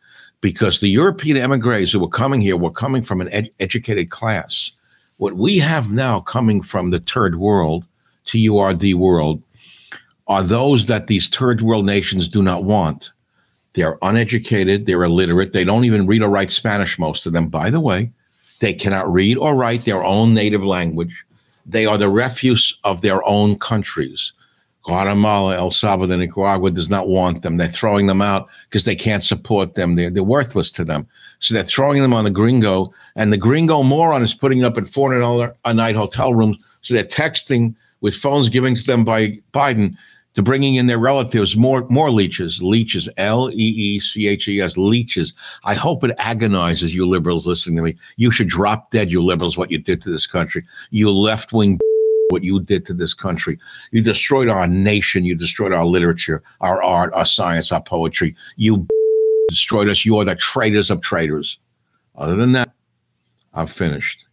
because the European emigres who were coming here were coming from an educated class. What we have now coming from the third world, TURD world, are those that these third world nations do not want. They're uneducated, they're illiterate, they don't even read or write Spanish, most of them. By the way, they cannot read or write their own native language. They are the refuse of their own countries. Guatemala, El Salvador, Nicaragua does not want them. They're throwing them out because they can't support them. They're worthless to them. So they're throwing them on the gringo, and the gringo moron is putting up at $400 a night hotel rooms. So they're texting with phones given to them by Biden to bringing in their relatives, more leeches, L-E-E-C-H-E-S, leeches. I hope it agonizes you liberals listening to me. You should drop dead, you liberals, what you did to this country. You left-wing what you did to this country. You destroyed our nation. You destroyed our literature, our art, our science, our poetry. You destroyed us. You are the traitors of traitors. Other than that, I'm finished.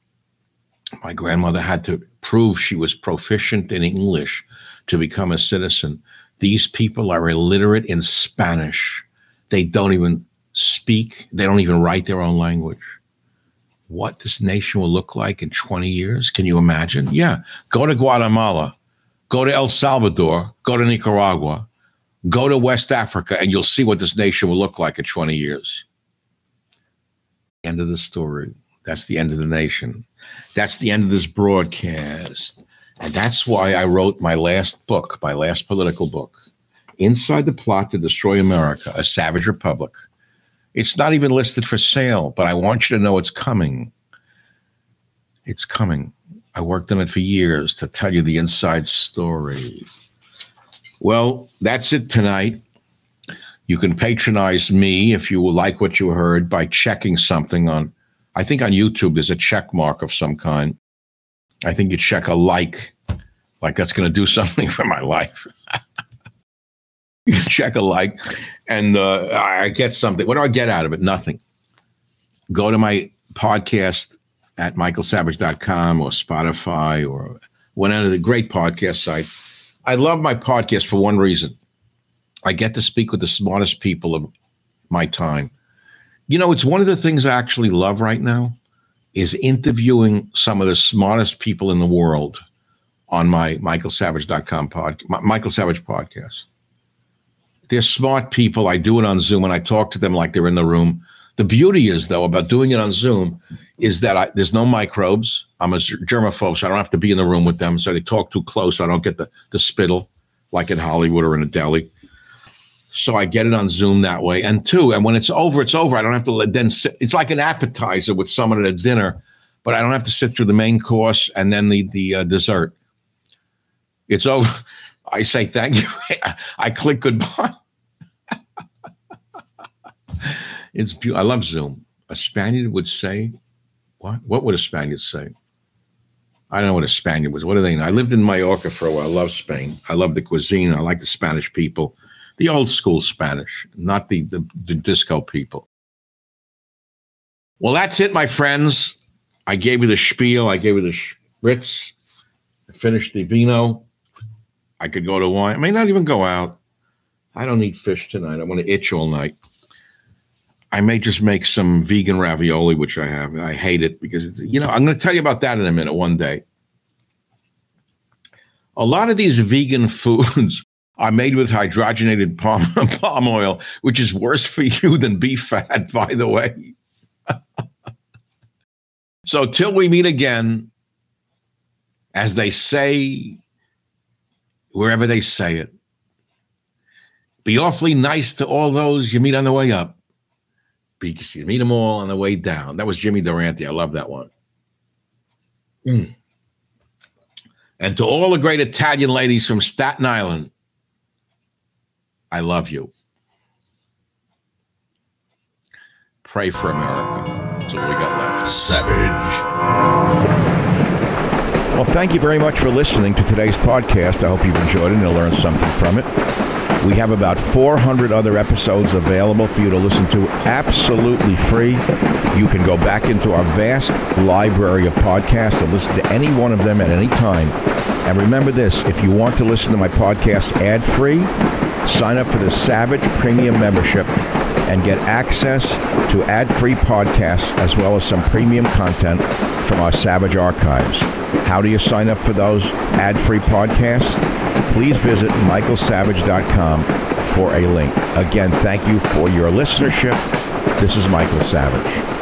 My grandmother had to prove she was proficient in English to become a citizen. These people are illiterate in Spanish. They don't even speak. They don't even write their own language. What this nation will look like in 20 years, can you imagine? Yeah, go to Guatemala, go to El Salvador, go to Nicaragua, go to West Africa, and you'll see what this nation will look like in 20 years. End of the story. That's the end of the nation. That's the end of this broadcast. And that's why I wrote my last book, my last political book, Inside the Plot to Destroy America, A Savage Republic. It's not even listed for sale, but I want you to know it's coming. It's coming. I worked on it for years to tell you the inside story. Well, that's it tonight. You can patronize me if you like what you heard by checking something on, I think on YouTube, there's a check mark of some kind. I think you check a like that's going to do something for my life. You check a like, and I get something. What do I get out of it? Nothing. Go to my podcast at michaelsavage.com or Spotify or one of the great podcast sites. I love my podcast for one reason. I get to speak with the smartest people of my time. You know, it's one of the things I actually love right now is interviewing some of the smartest people in the world on my michaelsavage.com Michael Savage podcast. They're smart people. I do it on Zoom, and I talk to them like they're in the room. The beauty is, though, about doing it on Zoom is that there's no microbes. I'm a germaphobe, so I don't have to be in the room with them. So they talk too close. I don't get the spittle like in Hollywood or in a deli. So I get it on Zoom that way. And when it's over, it's over. I don't have to then sit. It's like an appetizer with someone at a dinner, but I don't have to sit through the main course and then the dessert. It's over. I say thank you. I click goodbye. It's beautiful. I love Zoom. A Spaniard would say, what? What would a Spaniard say? I don't know what a Spaniard was. What do they know? I lived in Mallorca for a while. I love Spain. I love the cuisine. I like the Spanish people. The old school Spanish, not the disco people. Well, that's it, my friends. I gave you the spiel. I gave you the spritz. I finished the vino. I could go to wine. I may not even go out. I don't eat fish tonight. I want to itch all night. I may just make some vegan ravioli, which I have. I hate it because, I'm going to tell you about that in a minute one day. A lot of these vegan foods are made with hydrogenated palm oil, which is worse for you than beef fat, by the way. So till we meet again, as they say, wherever they say it, be awfully nice to all those you meet on the way up, because you meet them all on the way down. That was Jimmy Durante. I love that one. And to all the great Italian ladies from Staten Island, I love you. Pray for America. That's all we got left. Savage. Well, thank you very much for listening to today's podcast. I hope you've enjoyed it and you'll learn something from it. We have about 400 other episodes available for you to listen to absolutely free. You can go back into our vast library of podcasts and listen to any one of them at any time. And remember this, if you want to listen to my podcast ad-free, sign up for the Savage Premium membership and get access to ad-free podcasts as well as some premium content from our Savage archives. How do you sign up for those ad-free podcasts? Please visit michaelsavage.com for a link. Again, thank you for your listenership. This is Michael Savage.